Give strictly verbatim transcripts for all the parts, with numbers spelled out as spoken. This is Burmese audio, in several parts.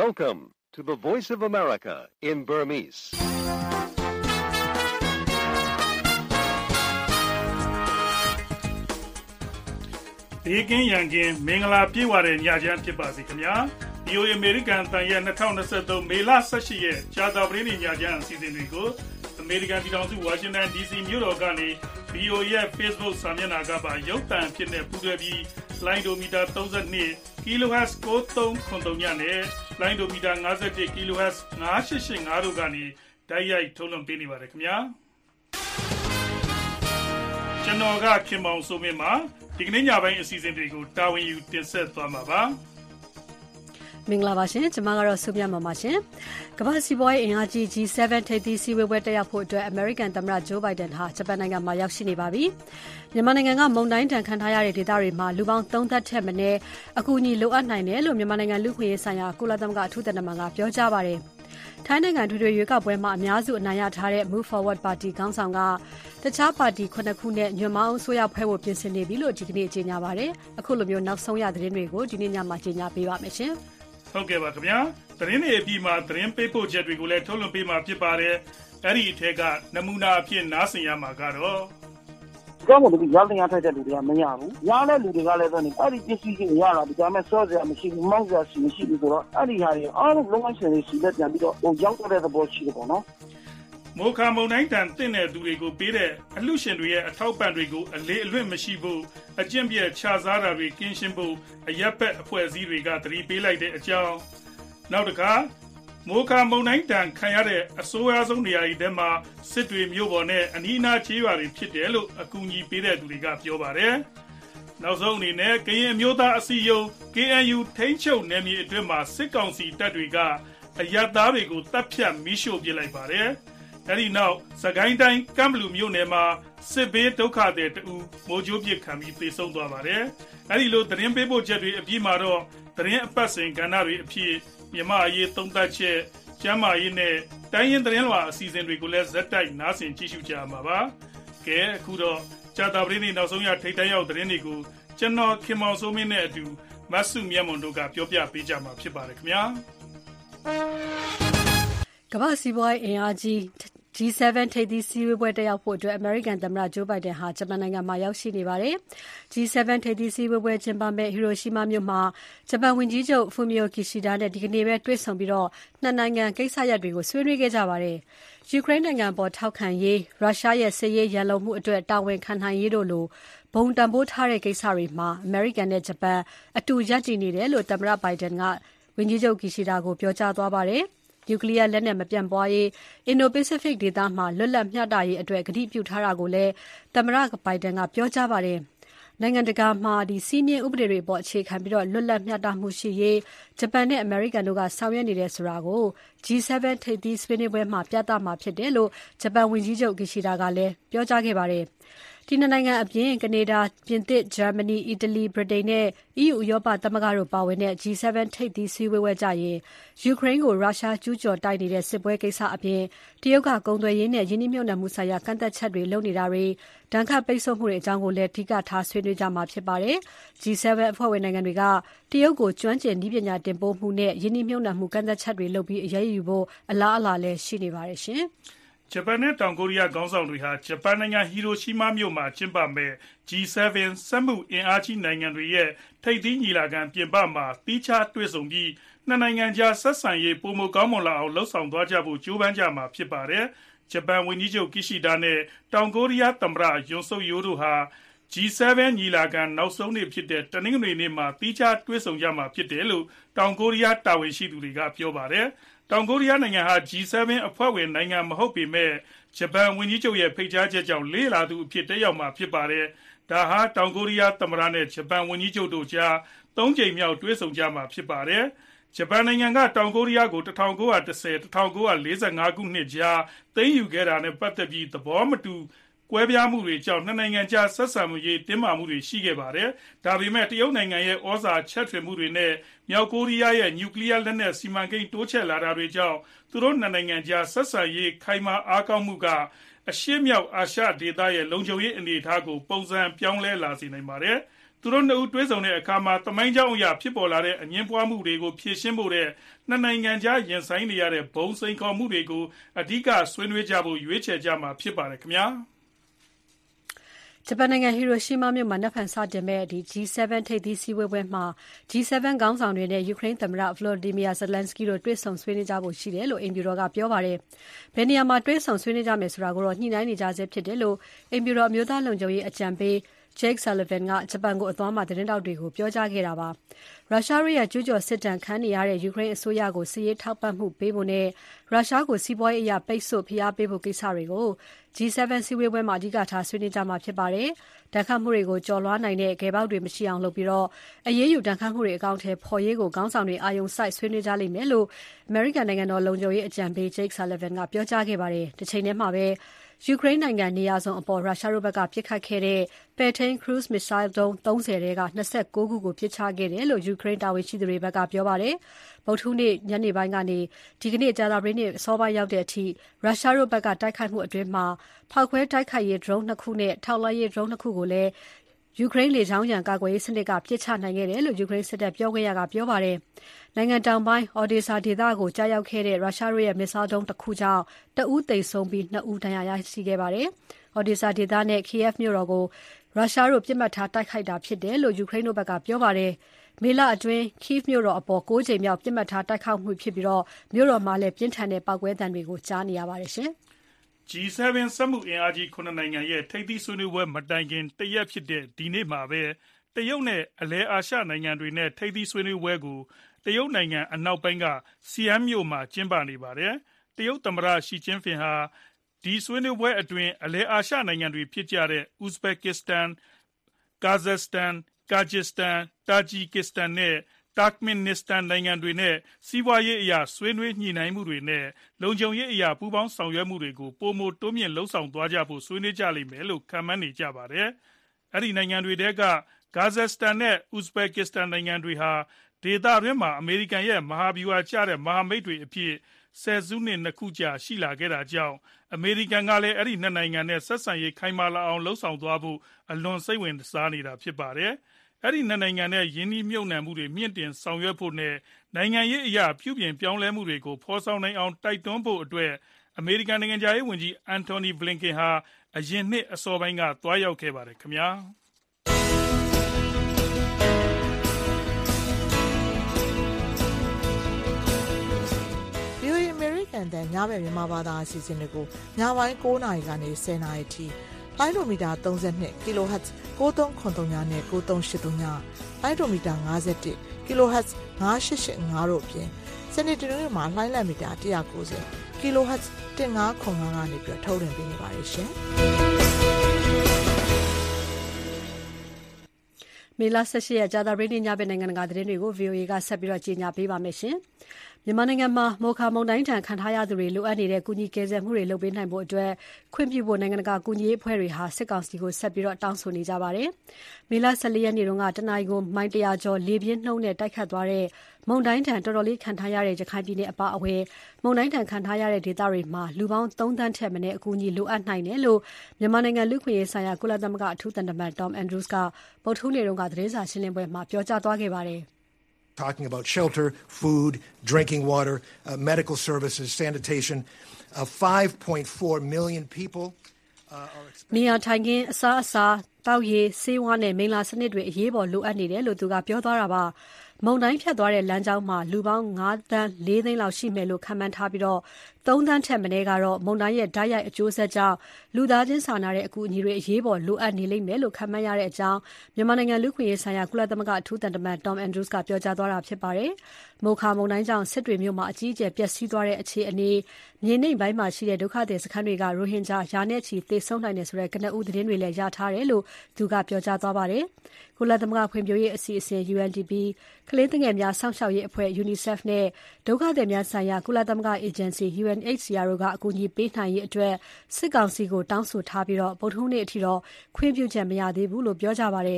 Welcome to the Voice of America in Burmese. ။ဒီကင်းရန်ကင်းမင်္ဂလာပြည့်ဝတဲ့ညချမ်းဖြစ်ပါစေခင်ဗျာ။ ဗီ အို အေ အမေရိကန်တန်ရဲ့twenty twenty-threeမေလeighteenရက်ကြာသပတေးနေ့ညချမ်းအစီအစဉ်တွေကိုအမေရိကန်ပြည်ထောင်စုဝါရှင်တန် ဒီ စီ မြို့တော်ကနေ ဗီ အို အေ ရဲ့ Facebook စာမျက်နှာကပါရုပ်သံအဖြစ်နဲ့ပူးတွဲပြီးလိုင်းဒိုမီတာthirty-two ကီလိုဟတ်ဇ်nine three seven threeညနဲ့လိုင်းဒိုမီတာfifty-oneကီလိုဟတ်ဇ်five eight eight fiveတို့ကနေတိုက်ရိုက်ထုတ်လွှင့်ပေးနေပါတယ်ခင်ဗျာ။ကျွန်တော်ကခင်မောင်စိုးမင်းပါဒီကနေ့ညပိုင်းအစီအစဉ်တွေကိုတာဝန်ယူတင်ဆက်သွားမှာပါမင်္ဂလာပါရှင်ကျွန်မကတော့ဆုမြတ်မပါရှင်ကမ္ဘာစီးပွားရေးအင်အားကြီး G seven ထိပ်သီးစည်းဝေးပွဲတက်ရောက်ဖို့အတွက် American သမ္မတ Joe Biden ဟာဂျပန်နိုင်ငံမှာရောက်ရှိနေပါပြီမြန်မာနိုင်ငံကမုန်တိုင်းတန်ခံထားရတဲ့ဒေသတွေမှာလူပေါင်းthreeသတ်ထက်မနည်းအကူအညီလိုအပ်နိုင်တယ်လို့မြန်မာနိုင်ငံလူ့ခွင့်ရေးဆိုင်ရာကုလသမဂ္ဂအထူးသံတမန်ကပြောကြားပါတယ်ထိုင်းနိုင်ငံထွေထွေရွေးကောက်ပွဲမှာအများစုအနိုင်ရထားတဲ့ Move Forward Party ခေါင်းဆောင်ကတခြားပါတီnineခုနဲ့ညွန့်မောင်းအစိုးရဖွဲ့ဖို့ပြင်ဆင်နေပြီလို့ဒီကနေ့ကြေညာပါတယ်အခုလိုမျိုးနောက်ဆုံးရသတင်းတွေကိုဒီနေ့ညမှာကြေညာပေးပါမယ်ရှင်ဟုတ်ကဲ့ပါခင်ဗျာသတင်းတွေအပြီးမှာသတင်းပေးပို့ချက်တွေကိုလည်းထုတ်လွှင့်ပေးမှာဖြစ်ပါတယ်အဲ့ဒီအထက်ကနမူနာအဖြစ်နားဆင်ရမှာကတော့ကြောင့်မို့ဒီရောက်တင်ရထိုက်တဲ့လူတွေကမရဘူး။ရတဲ့လူတွေကလည်းဆိုနေအဲ့ဒီပစ္စည်းတွေရလာဒီကမဲ့စောစရာမရှိဘူးမောက်စရာမရှိဘူးဆိုတော့အဲ့ဒီဟာတွေအားလုံးလုံးဝရှင်တွေစီလက်ပြန်ပြီးတော့ဟိုရောက်တဲ့သဘောရှိတယ်ပေါ့နော်။မိုခါမုန်တိုင်းတန်တင့်တဲ့သူတွေကိုပေးတဲ့အလှရှင်တွေရဲ့အထောက်ပံ့တွေကိုအလေးအလွတ်မရှိဖို့အကျင့်ပြည့်ခြားစားတာတွေကင်းရှင်းဖို့အရက်ဘက်အဖွဲ့အစည်းတွေကသတိပေးလိုက်တဲ့အကြောင်းနောက်တစ်ခါမိုခါမုန်တိုင်းတန်ခံရတဲ့အဆိုးအဆုံးနေရာတွေထဲမှာစစ်တွေမျိုးပေါ်နဲ့အနီးအနားချေးရွာတွေဖြစ်တယ်လို့အကူအညီပေးတဲ့သူတွေကပြောပါတယ်။နောက်ဆုံးအနေနဲ့ကရင်အမျိုးသားအစည်းအရုံး K N U ထိန်းချုပ်နယ်မြေအတွင်းမှာစစ်ကောင်စီတပ်တွေကအရပ်သားတွေကိုတပ်ဖြတ်မိရှို့ပစ်လိုက်ပါတယ်။အဲဒီနောက်စကိုင်းတိုင်းကမ်ဘလူမြို့နယ်မှာစစ်ဘေးဒုက္ခသည်တအူမိုးကြိုးပစ်ခံပြီးသေဆုံးသွားပါတယ်။အဲဒီလိုသတင်းပေးပို့ချက်တွေအပြီးမှာတော့သတင်းအပတ်စဉ်ကဏ္ဍတွေအဖြစ်မြန်မာအရေးသုံးသပ်ချက်ကျမ်းမာရေးနဲ့တိုင်းရင်းသတင်းလွှာအစီအစဉ်တွေကိုလည်းဇက်တိုက်နားဆင်ကြည့်ရှုကြရမှာပါ။ကဲအခုတော့ကြာသပတေးနေ့နောက်ဆုံးရထိပ်တန်းရောက်သတင်းတွေကိုကျွန်တော်ခင်မောင်စိုးမင်းနဲ့အတူမတ်စုမြတ်မွန်တို့ကပြောပြပေးကြမှာဖြစ်ပါတယ်ခင်ဗျာ။ကမ္ဘာစီးပွားရေးအင်အားကြီး G seven ထိပ်သီးစည်းဝေးပွဲတက်ရောက်ဖို့အတွက် American သမ္မတ Joe Biden ဟာဂျပန်နိုင်ငံမှာရောက်ရှိနေပါတယ်။ G seven ထိပ်သီးစည်းဝေးပွဲကျင်းပမယ့် Hiroshima မြို့မှာဂျပန်ဝန်ကြီးချုပ် Fumio Kishida နဲ့ဒီကနေ့ပဲတွေ့ဆုံပြီးနှစ်နိုင်ငံကိစ္စရပ်တွေကိုဆွေးနွေးခဲ့ကြပါတယ်။ ယူကရိန်းနိုင်ငံပေါ်ထောက်ခံရေး၊ရုရှားရဲ့စစ်ရေးရန်လိုမှုအတွက်တာဝန်ခံနိုင်ရေးတို့လိုဘုံတန်ဖိုးထားတဲ့ကိစ္စတွေမှာ American နဲ့ဂျပန်အတူရပ်တည်နေတယ်လို့သမ္မတ Biden ကဝန်ကြီးချုပ် Kishida ကိုပြောကြားသွားပါတယ်။နျူကလ িয়ার လက်နက်မပြန့်ပွားရေးအင်ဒိုပစိဖိတ်ဒေသမှာလွတ်လပ်မျှတရေးအတွက်ကတိပြုထားတာကိုလည်းသမ္မတ Biden ကပြောကြားပါတယ်။နိုင်ငံတကာမှာဒီစီးမြင်ဥပဒေတွေပေါ်အခြေခံပြီးတော့လွတ်လပ်မျှတမှုရှိရေးဂျပန်နဲ့အမေရိကန်တို့ကဆောင်ရွက်နေတယ်ဆိုတာကို G seven ထိပ်သီးဆွေးနွေးပွဲမှာပြသမှာဖြစ်တယ်လို့ဂျပန်ဝန်ကြီးချုပ် Kishida ကလည်းပြောကြားခဲ့ပါတယ်။ဒီနှစ်နိုင်ငံအပြင်ကနေဒါ၊ပြင်သစ်၊ဂျာမနီ၊အီတလီ၊ဗြိတိန်နဲ့ E U ဥရောပသမဂ္ဂတို့ပါဝင်တဲ့ G seven ထိပ်သီးစည်းဝေးပွဲကြရင်ယူကရိန်းကိုရုရှားကျူးကျော်တိုက်နေတဲ့စစ်ပွဲကိစ္စအပြင်တရုတ်ကကုန်သွယ်ရေးနဲ့ယင်းနှိမ့်မြုပ်နှံမှုဆိုင်ရာကန့်သက်ချက်တွေလုပ်နေတာတွေဒဏ်ခတ်ပိတ်ဆို့မှုတွေအကြောင်းကိုလည်းအဓိကထားဆွေးနွေးကြမှာဖြစ်ပါတယ်။ G seven အဖွဲ့ဝင်နိုင်ငံတွေကတရုတ်ကိုကျွမ်းကျင်နည်းပညာတင်ပို့မှုနဲ့ယင်းနှိမ့်မြုပ်နှံမှုကန့်သက်ချက်တွေလုပ်ပြီးအရေးယူဖို့အလားအလာလည်းရှိနေပါတယ်ရှင်။ဂျပန်နဲ့တောင်ကိုရီးယားခေါင်းဆောင်တွေဟာဂျပန်နိုင်ငံဟီရိုရှီမာမြို့မှာကျင်းပမယ့် G seven စက်မှုအင်အားကြီးနိုင်ငံတွေရဲ့ထိပ်သီးညီလာခံပြင်ပမှာသီးခြားတွေ့ဆုံပြီးနှစ်နိုင်ငံကြားဆက်ဆံရေးပိုမိုကောင်းမွန်လာအောင်လှုံ့ဆော်သွားကြဖို့ကြိုးပမ်းကြမှာဖြစ်ပါတယ်။ဂျပန်ဝန်ကြီးချုပ် Kishida နဲ့တောင်ကိုရီးယားသမ္မတ Yoon Suk Yeol တို့ဟာ G seven ညီလာခံနောက်ဆုံးနေ့ဖြစ်တဲ့တနင်္ဂနွေနေ့မှာသီးခြားတွေ့ဆုံကြမှာဖြစ်တယ်လို့တောင်ကိုရီးယားတာဝန်ရှိသူတွေကပြောပါတယ်။တောင်ကိုရီးယားနိုင်ငံဟာ G seven အဖွဲ့ဝင်နိုင်ငံမဟုတ်ပေမဲ့ဂျပန်ဝန်ကြီးချုပ်ရဲ့ဖိတ်ကြားချက်ကြောင့်လေ့လာသူအဖြစ်တက်ရောက်မှာဖြစ်ပါတယ်။ဒါဟာတောင်ကိုရီးယားသမ္မတနဲ့ဂျပန်ဝန်ကြီးချုပ်တို့ကြားသုံးကြိမ်မြောက်တွေ့ဆုံကြမှာဖြစ်ပါတယ်။ဂျပန်နိုင်ငံကတောင်ကိုရီးယားကိုnineteen ten to nineteen forty-fiveခုနှစ်ကြားသိမ်းယူခဲ့တာနဲ့ပတ်သက်ပြီးသဘောမတူကွဲပြားမှုတွေကြောင့်နှစ်နိုင်ငံကြားဆက်ဆံရေးတင်းမာမှုတွေရှိခဲ့ပါတယ်။ဒါပေမဲ့တရုတ်နိုင်ငံရဲ့ဩဇာချဲ့ထွင်မှုတွေနဲ့မြောက်ကိုရီးယားရဲ့နျူကလ িয়ার လက်နက်စီမံကိန်းတိုးချဲ့လာတာတွေကြောင့်သူတို့နှစ်နိုင်ငံကြားဆက်ဆံရေးခိုင်မာအားကောင်းမှုကအရှေ့မြောက်အာရှဒေသရဲ့လုံခြုံရေးအနေအထားကိုပုံစံပြောင်းလဲလာစေနိုင်ပါတယ်။ သူသူတို့နှစ်ဦးတွဲဆောင်တဲ့အခါမှာတမိုင်းကြောင်းအရာဖြစ်ပေါ်လာတဲ့အငင်းပွားမှုတွေကိုဖြေရှင်းဖို့တဲ့နှစ်နိုင်ငံကြားရင်ဆိုင်နေရတဲ့ဘုံစိန်ခေါ်မှုတွေကိုအဓိကဆွေးနွေးကြဖို့ရွေးချယ်ကြမှာဖြစ်ပါတယ်ခင်ဗျာဂျပန်နိုင်ငံဟီရိုရှီးမားမြို့မှာနက်ဖြန်စတင်မဲ့ဒီ G セブン ထိပ်သီးစည်းဝေးပွဲမှာ G セブン ခေါင်းဆောင်တွေနဲ့ယူကရိန်းသမ္မတ Volodymyr Zelensky တို့တွေ့ဆုံဆွေးနွေးကြဖို့ရှိတယ်လို့အိမ်ဖြူတော်ကပြောပါတယ်။ဘယ်နေရာမှာတွေ့ဆုံဆွေးနွေးကြမယ်ဆိုတာကိုတော့ညှိနှိုင်းနေကြဆဲဖြစ်တယ်လို့အိမ်ဖြူတော်အမျိုးသားလုံခြုံရေးအကြံပေးJake Sullivan ကဂျပန်ကိုအသွားမှာသတင်းတောက်တွေကိုပြောကြားခဲ့တာပါ။ရုရှားရဲ့ကျူးကျော်စစ်တမ်းခံနေရတဲ့ယူကရိန်းအစိုးရကိုစစ်ရေးထောက်ပံ့မှုပေးဖို့နဲ့ရုရှားကိုစီးပွားရေးအရပိတ်ဆို့ဖိအားပေးဖို့ကိစ္စတွေကို G セブン စည်းဝေးပွဲမှာအဓိကထားဆွေးနွေးကြမှာဖြစ်ပါတယ်။တန်ခတ်မှုတွေကိုကျော်လွှားနိုင်တဲ့ဂယ်ပေါက်တွေမရှိအောင်လုပ်ပြီးတော့အရေးယူတန်ခတ်မှုတွေအကောင့်ထဲပေါ်ရေးကိုခေါင်းဆောင်တွေအာယုံစိုက်ဆွေးနွေးကြလိမ့်မယ်လို့ American နိုင်ငံတော်လုံခြုံရေးအကြံပေး Jake Sullivan ကပြောကြားခဲ့ပါတယ်။တစ်ချိန်တည်းမှာပဲယူကရိန်းနိုင်ငံနေရာစုံအပေါ်ရုရှားတို့ဘက်ကပစ်ခတ်ခဲ့တဲ့ပဲ့ထိန်း cruise missile ဒုံး သုံးဆယ်ထဲက၂၉ ခုကိုပစ်ချခဲ့တယ်လို့ယူကရိန်းတာဝန်ရှိသူတွေဘက်ကပြောပါတယ်။ဗုဒ္ဓဟူးနေ့ညနေပိုင်းကနေဒီကနေ့ကြာသပတေးနေ့အစောပိုင်းရောက်တဲ့အထိရုရှားတို့ဘက်ကတိုက်ခိုက်မှုအတွင်းမှာဖောက်ခွဲတိုက်ခိုက်ရေး drone နှစ်ခုနဲ့ထောက်လှမ်းရေး drone နှစ်ခုကိုလည်းယူကရိန်းလေကြောင်းရန်ကာကွယ်ရေးစနစ်ကပစ်ချနိုင်ခဲ့တယ်လို့ယူကရိန်းစစ်တပ်ပြောခွင့်ရကပြောပါတယ်။နိုင်ငံတောင်ပိုင်း Odessa ဒေသကိုကြားရောက်ခဲ့တဲ့ရုရှားတို့ရဲ့ missile ဒုံးတစ်ခုကြောင့်တဦးသေဆုံးပြီးနှစ်ဦးဒဏ်ရာရရှိခဲ့ပါတယ်။ Odessa ဒေသနဲ့ Kiev မြို့တော်ကိုရုရှားတို့ပစ်မှတ်ထားတိုက်ခိုက်တာဖြစ်တယ်လို့ယူကရိန်းတို့ဘက်ကပြောပါတယ်။မေလအတွင်း Kiev မြို့တော်အပေါ်၉ကြိမ်မြောက်ပစ်မှတ်ထားတိုက်ခိုက်မှုဖြစ်ပြီးမြို့တော်မှာလည်းပြင်းထန်တဲ့ပောက်ကွဲသံတွေကိုကြားနေရပါတယ်ရှင်။ G セブン စက်မှုအင်အားကြီးခုနှစ်နိုင်ငံရဲ့ထိပ်သီးဆွေးနွေးပွဲမတိုင်ခင်တရက်ဖြစ်တဲ့ဒီနေ့မှာပဲတရုတ်နဲ့အလယ်အာရှနိုင်ငံတွေနဲ့ထိပ်သီးဆွေးနွေးပွဲကိုတရုတ်နိုင်ငံအနောက်ပိုင်းကဆီယမ်မြို့မှာကျင်းပနေပါတယ်။တရုတ်သမ္မတရှီကျင်းဖျင်ဟာဒီဆွေးနွေးပွဲအတွင်းအလယ်အာရှနိုင်ငံတွေဖြစ်ကြတဲ့ Uzbekistan, Kazakhstan, Kyrgyzstan, Tajikistan နဲ့ Turkmenistan နိုင်ငံတွေနဲ့စီးပွားရေးအရာဆွေးနွေးညှိနှိုင်းမှုတွေနဲ့လုံခြုံရေးအရာပူးပေါင်းဆောင်ရွက်မှုတွေကိုပိုမိုတိုးမြှင့်လုပ်ဆောင်သွားကြဖို့ဆွေးနွေးကြလိမ့်မယ်လို့ခန့်မှန်းနေကြပါတယ်။အဲဒီနိုင်ငံတွေထဲက Kazakhstan နဲ့ Uzbekistan နိုင်ငံတွေဟာဒေသတွင်းမှာအမေရိကန်ရဲ့မဟာဗျူဟာကျတဲ့မဟာမိတ်တွေအဖြစ်ဆယ်စုနှစ်နှစ်ခုကြာရှိလာခဲ့တာကြောင့်အမေရိကန်ကလည်းအဲဒီနှစ်နိုင်ငံနဲ့ဆက်ဆံရေးခိုင်မာလာအောင်လှုံ့ဆော်သွားဖို့အလွန်စိတ်ဝင်စားနေတာဖြစ်ပါတယ်။အဲဒီနှစ်နိုင်ငံနဲ့ယင်းနှီးမြှုပ်နှံမှုတွေမြင့်တင်ဆောင်ရွက်ဖို့နဲ့နိုင်ငံရေးအရာပြုပြင်ပြောင်းလဲမှုတွေကိုဖော်ဆောင်နိုင်အောင်တိုက်တွန်းဖို့အတွက်အမေရိကန်နိုင်ငံခြားရေးဝန်ကြီး Antony Blinken ဟာအရင်နှစ်အစောပိုင်းကသွားရောက်ခဲ့ပါတယ်ခင်ဗျာ။ကန်တန်ညဘက်မြန်မာဘာသာအစီအစဉ်တွေကိုညပိုင်း၉နာရီကနေ၁၀နာရီထိလိုင်းဒိုမီတာ၃၂ kHz ၉၃၇၃နဲ့၉၃၈၃ညလိုင်းဒိုမီတာ၅၁ kHz ၅၈၈၅တို့အပြင်စနေတနင်္ဂနွေမှာလိုင်းလံမီတာ၁၉၀ kHz ၁၅၇၅ကနေပြီးထုတ်လွှင့်ပေးနေပါတယ်ရှင်။မေလ၁၈ရက်ကြာသပတေးနေ့ညဘက်နိုင်ငံတကာသတင်းတွေကို ဗွီအိုအေ ကဆက်ပြီးကြီးညာပေးပါမယ်ရှင်။မြန်မာနိုင်ငံမှာမိုခါမုန်တိုင်းထံခံထားရသူတွေလိုအပ်နေတဲ့ကုညီကယ်ဆယ်မှုတွေလုပ်ပေးနိုင်ဖို့အတွက်ခွင့်ပြုဖို့နိုင်ငံတကာကုညီရေးအဖွဲ့တွေဟာစစ်ကောင်စီကိုဆက်ပြီးတောင်းဆိုနေကြပါတယ်။မေလ၁၄ရက်နေ့တုန်းကတနင်္ဂနွေကိုမိုင်တရာကျော်လေပြင်းနှုန်းနဲ့တိုက်ခတ်သွားတဲ့မုန်တိုင်းထံတော်တော်လေးခံထားရတဲ့ရခိုင်ပြည်နယ်အပါအဝင်မုန်တိုင်းထံခံထားရတဲ့ဒေသတွေမှာလူပေါင်းသုံးသန်းထက်မနည်းအကူအညီလိုအပ်နိုင်တယ်လို့မြန်မာနိုင်ငံလူ့ခွင့်ရေးဆိုင်ရာကုလသမဂ္ဂအထူးသံတမန် Tom Andrews ကဗုဒ္ဓဟူးနေ့တုန်းကသတင်းစာရှင်းလင်းပွဲမှာပြောကြားသွားခဲ့ပါတယ်။ Talking about shelter, food, drinking water, uh, medical services, sanitation. Uh, five point four million people uh, are expected. နေရာထိုင်ခင်းအစားအစာတောက်ရည်ဆေးဝါးနဲ့မိလ္လာစနစ်တွေအရေးပေါ်လိုအပ်နေတယ်လို့သူကပြောသွားတာပါ။မုန်တိုင်းဖြတ်သွားတဲ့လမ်းကြောင်းမှာလူပေါင်း၅သန်း၄သိန်းလောက်ရှိမယ်လို့ခန့်မှန်းထားပြီးတော့သုံးသန်းထက်မနည်းကတော့မုန်တိုင်းရဲ့ဓာတ်ရိုက်အကျိုးဆက်ကြောင့်လူသားချင်းစာနာတဲ့အကူအညီတွေအရေးပေါ်လိုအပ်နေလိမ့်မယ်လို့ခန့်မှန်းရတဲ့အကြောင်းမြန်မာနိုင်ငံလူ့ခွင့်ရေးဆိုင်ရာကုလသမဂ္ဂအထူးသံတမန် Tom Andrews ကပြောကြားသွားတာဖြစ်ပါတယ်။မိုခါမုန်တိုင်းကြောင့်စစ်တွေမြို့မှာအကြီးအကျယ်ပျက်စီးသွားတဲ့အခြေအနေမြေနိမ့်ပိုင်းမှာရှိတဲ့ဒုက္ခသည်စခန်းတွေကရိုဟင်ဂျာရာနဲ့ချီသေဆုံးနိုင်တယ်ဆိုတဲ့ကနဦးသတင်းတွေလည်းရထားတယ်လို့သူကပြောကြားသွားပါတယ်။ကုလသမဂ္ဂဖွံ့ဖြိုးရေးအစီအစဉ် U N D P ကလေးသူငယ်များစောင့်ရှောက်ရေးအဖွဲ့ UNICEF နဲ့ဒုက္ခသည်များဆိုင်ရာကုလသမဂ္ဂအေဂျင်စီ U N H C R တို့ကအကူအညီပေးနိုင်ရေးအတွက်စစ်ကောင်စီကိုတောင်းဆိုထားပြီးတော့ဗုဒ္ဓဟူးနေ့အထိတော့ခွင့်ပြုချက်မရသေးဘူးလို့ပြောကြပါတယ်။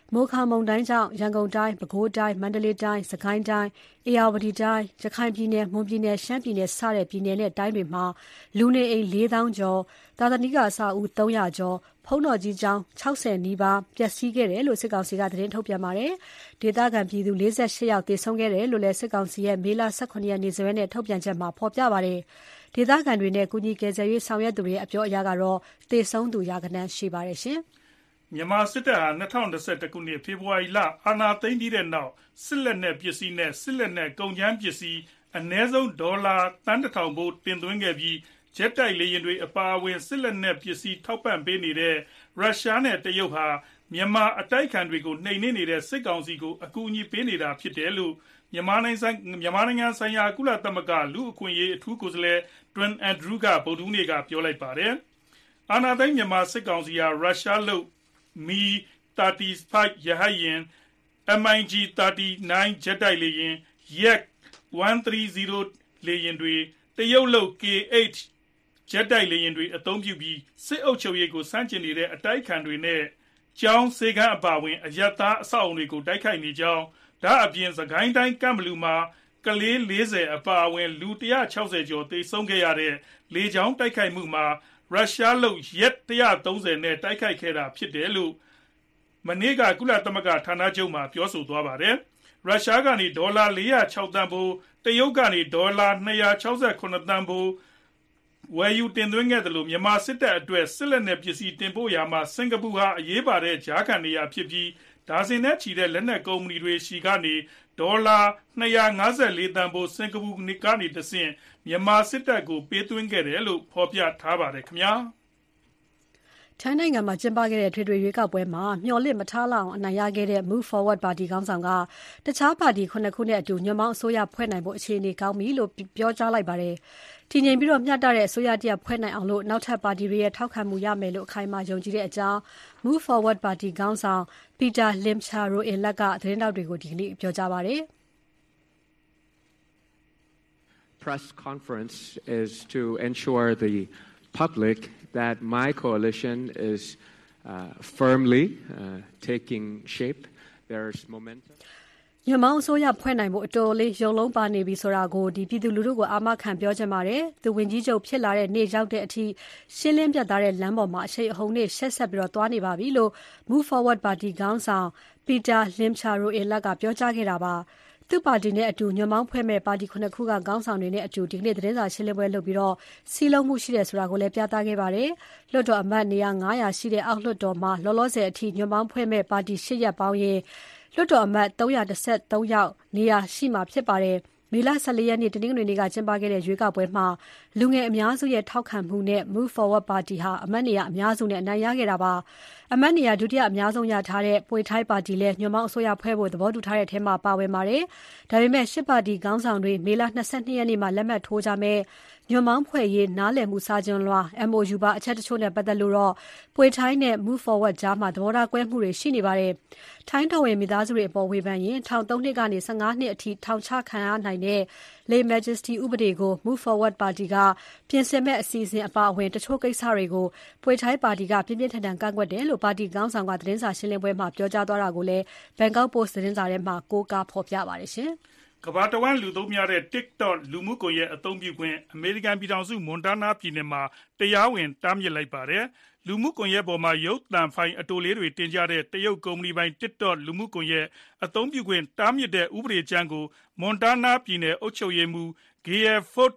မိုခါမုန်တိုင်းကြောင့်ရန်ကုန်တိုင်းပဲခူးတိုင်းမန္တလေးတိုင်းစကိုင်းတိုင်းအေရဝတီတိုင်းရခိုင်ပြည်နယ်မွန်ပြည်နယ်ရှမ်းပြည်နယ်စတဲ့ပြည်နယ်နဲ့တိုင်းတွေမှာလူနေအိမ်လေးသောင်းကျော်သာသနိကအဆောက်အဦသုံးရာကျော်ဖုံးတော်ကြီးကျောင်း၆၀နီးပါးပျက်စီးခဲ့တယ်လို့စစ်ကောင်စီကသတင်းထုတ်ပြန်ပါတယ်။ဒေသခံပြည်သူ၄၈ယောက်သေဆုံးခဲ့တယ်လို့လည်းစစ်ကောင်စီရဲ့မေလ၁၇ရက်နေ့စွဲနဲ့ထုတ်ပြန်ချက်မှာဖော်ပြပါတယ်။ဒေသခံတွေနဲ့ကုညီကယ်ဆယ်ရေးဆောင်ရွက်သူတွေအပြောအရကတော့သေဆုံးသူရာဂဏန်းရှိပါတယ်ရှင်။မြန်မာစစ်တပ်ဟာ၂၀၂၁ခုနှစ်ဖေဖော်ဝါရီလအာဏာသိမ်းပြီးတဲ့နောက်စစ်လက်နက်ပစ္စည်းနဲ့စစ်လက်နက်ကုန်ကျန်းပစ္စည်းအနည်းဆုံးဒေါ်လာသန်းတစ်ထောင်ဖိုးတင်သွင်းခဲ့ပြီးဂျက်တိုက်လေယာဉ်တွေအပါအဝင်စစ်လက်နက်ပစ္စည်းထောက်ပံ့ပေးနေတဲ့ရုရှားနဲ့တရုတ်ဟာမြန်မာအတိုက်ခံတွေကိုနှိမ်နင်းနေတဲ့စစ်ကောင်စီကိုအကူအညီပေးနေတာဖြစ်တယ်လို့မြန်မာနိုင်ငံမြန်မာနိုင်ငံဆိုင်ရာကုလသမဂ္ဂလူ့အခွင့်အရေးအထူးကိုယ်စားလှယ်တွန်အန်ဒရူးကဗုဒ္ဓဟူးနေ့ကပြောလိုက်ပါတယ်။အာဏာသိမ်းမြန်မာစစ်ကောင်စီဟာရုရှားလို့မီသirty-fiveရဟတ်ယာဉ် M I G thirty-nine ဂျက်တိုက်လေယာဉ် Yak one thirty လေယာဉ်တွေတရုတ်လုပ် K eight ဂျက်တိုက်လေယာဉ်တွေအသုံးပြုပြီးစစ်အုပ်ချုပ်ရေးကိုစန့်ကျင်နေတဲ့အတိုက်ခံတွေနဲ့ကျောင်းစေကန်းအပါအဝင်အရပ်သားအဆောက်အုံတွေကိုတိုက်ခိုက်နေကြောင်းဒါအပြင်စကိုင်းတိုင်းကမ်ဘလူမှာကလေး၄၀အပါအဝင်လူone hundred sixtyကျော်သေဆုံးခဲ့ရတဲ့လေကြောင်းတိုက်ခိုက်မှုမှာရုရှားလုပ် Yak one thirtyနဲ့တိုက်ခိုက်ခဲ့တာဖြစ်တယ်လို့မနေ့ကကုလသမဂ္ဂဌာနချုပ်မှာပြောဆိုသွားပါတယ်။ရုရှားကနေဒေါ်လာfour hundred sixသန်းဖိုးတရုတ်ကနေဒေါ်လာtwo hundred sixty-sevenသန်းဖိုးဝယ်ယူတင်သွင်းခဲ့တယ်လို့မြန်မာစစ်တပ်အတွက်စစ်လက်နက်ပစ္စည်းတင်ပို့ရာမှာစင်ကာပူဟာအရေးပါတဲ့ကြားခံနေရာဖြစ်ပြီးဒါဇင်နဲ့ချီတဲ့လက်နက်ကုမ္ပဏီတွေရှိကနေဒေါ်လာtwo hundred fifty-fourသန်းဖိုးစင်ကာပူကနေတဆင့်မြန်မာစစ်တပ်ကိုပေးသွင်းခဲ့တယ်လို့ဖော်ပြထားပါတယ်ခင်ဗျာ။ထိုင်းနိုင်ငံမှာကျင်းပခဲ့တဲ့ထွေထွေရွေးကောက်ပွဲမှာမျှော်လင့်မထားလောက်အောင်အနိုင်ရခဲ့တဲ့ Move Forward ပါတီခေါင်းဆောင်ကတခြားပါတီခုနှစ်ခုနဲ့အတူညွန့်ပေါင်းအစိုးရဖွဲ့နိုင်ဖို့အခြေအနေကောင်းပြီလို့ပြောကြားလိုက်ပါတယ်။တည်ငြိမ်ပြီးမျှတတဲ့အစိုးရတရပ်ဖွဲ့နိုင်အောင်နောက်ထပ်ပါတီတွေရဲ့ထောက်ခံမှုရမယ်လို့အခိုင်အမာယုံကြည်တဲ့အကြောင်း Move Forward ပါတီခေါင်းဆောင် Peter Limcharoenrat ကသတင်းထောက်တွေကိုဒီကနေ့ပြောကြားပါတယ်။ Press conference is to ensure the public that my coalition is uh, firmly uh, taking shape. There's momentum. ညမောင်အစိုးရဖွဲ့နိုင်ဖို့အတော်လေးရုံလုံးပါနေပြီဆိုတာကိုဒီပြည်သူလူထုကိုအာမခံပြောချင်ပါတယ်။သူဝင်ကြီးချုပ်ဖြစ်လာတဲ့နေ့ရောက်တဲ့အထိရှင်းလင်းပြတ်သားတဲ့လမ်းပေါ်မှာအရှိန်အဟုန်နဲ့ရှက်ဆက်ပြီးတော့သွားနေပါပြီလို့ Move Forward ပါတီခေါင်းဆောင် Peter Limcharoenrat ကပြောကြားခဲ့တာပါ။သူ့ပါတီနဲ့အတူညွန့်ပေါင်းဖွဲ့မဲ့ပါတီခုနှစ်ခုကခေါင်းဆောင်တွေနဲ့အတူဒီကနေ့သတင်းစာရှင်းလင်းပွဲလုပ်ပြီးတော့စီးလုံးမှုရှိတယ်ဆိုတာကိုလည်းပြသခဲ့ပါတယ်။လွှတ်တော်အမတ်နေရာfive hundredရှိတဲ့အောက်လွှတ်တော်မှာလောလောဆယ်အထိညွန့်ပေါင်းဖွဲ့မဲ့ပါတီeightရပ်ပေါင်းရင်လွှတ်တော်အမတ်three hundred thirty-threeယောက်နေရာရှိမှာဖြစ်ပါတယ်။မေလfourteenရက်နေ့တနင်္ဂနွေနေ့ကကျင်းပခဲ့တဲ့ရွေးကောက်ပွဲမှာလူငယ်အများစုရဲ့ထောက်ခံမှုနဲ့ Move Forward ပါတီဟာအမတ်နေရာအများစုနဲ့အနိုင်ရခဲ့တာပါ။အမတ်နေရာဒုတိယအများဆုံးရထားတဲ့ပွေထိုင်းပါတီလည်းညွန့်ပေါင်းအစိုးရဖွဲ့ဖို့သဘောတူထားတဲ့ထဲမှာပါဝင်ပါတယ်။ဒါပေမဲ့eightပါတီခေါင်းဆောင်တွေမေလtwenty-twoရက်နေ့မှာလက်မှတ်ထိုးကြမယ်ညွန့်ပေါင်းဖွဲ့ရေးနားလည်မှုစာချုပ်လွှာ M O U ပါအချက်တချို့နဲ့ပတ်သက်လို့တော့ပွေထိုင်းနဲ့ Move Forward ကြားမှာသဘောထားကွဲမှုတွေရှိနေပါတယ်။ထိုင်းတော်ဝင်မိသားစုတွေအပေါ်ဝေဖန်ရင်ထောင်threeနှစ်ကနေfifteenနှစ်အထိထောင်ချခံရနိုင်တဲ့ Late Majesty ဥပဒေကို Move Forward ပါတီကပြင်ဆင်မဲ့အစီအစဉ်အပါအဝင်တချို့ကိစ္စတွေကိုပွေထိုင်းပါတီကပြင်းပြင်းထန်ထန်ကန့်ကွက်တယ်လို့ပါတီခေါင်းဆောင်ကသတင်းစာရှင်းလင်းပွဲမှာပြောကြားသွားတာကိုလည်း Bangkok Post သတင်းစာထဲမှာကိုးကားဖော်ပြပါတယ်ရှင်။ကမ္ဘာတဝန်းလူသုံးများတဲ့ TikTok လူမှုကွန်ရက်အသုံးပြုခွင့်အမေရိကန်ပြည်ထောင်စုမွန်တာနာပြည်နယ်မှာတရားဝင်တားမြစ်လိုက်ပါတယ်။လူမှုကွန်ရက်ပေါ်မှာရုပ်သံဖိုင်အတိုလေးတွေတင်ကြတဲ့တရုတ်ကုမ္ပဏီပိုင် TikTok လူမှုကွန်ရက်အသုံးပြုခွင့်တားမြစ်တဲ့ဥပဒေကြမ်းကိုမွန်တာနာပြည်နယ်အုပ်ချုပ်ရေးမှူး Gail Ford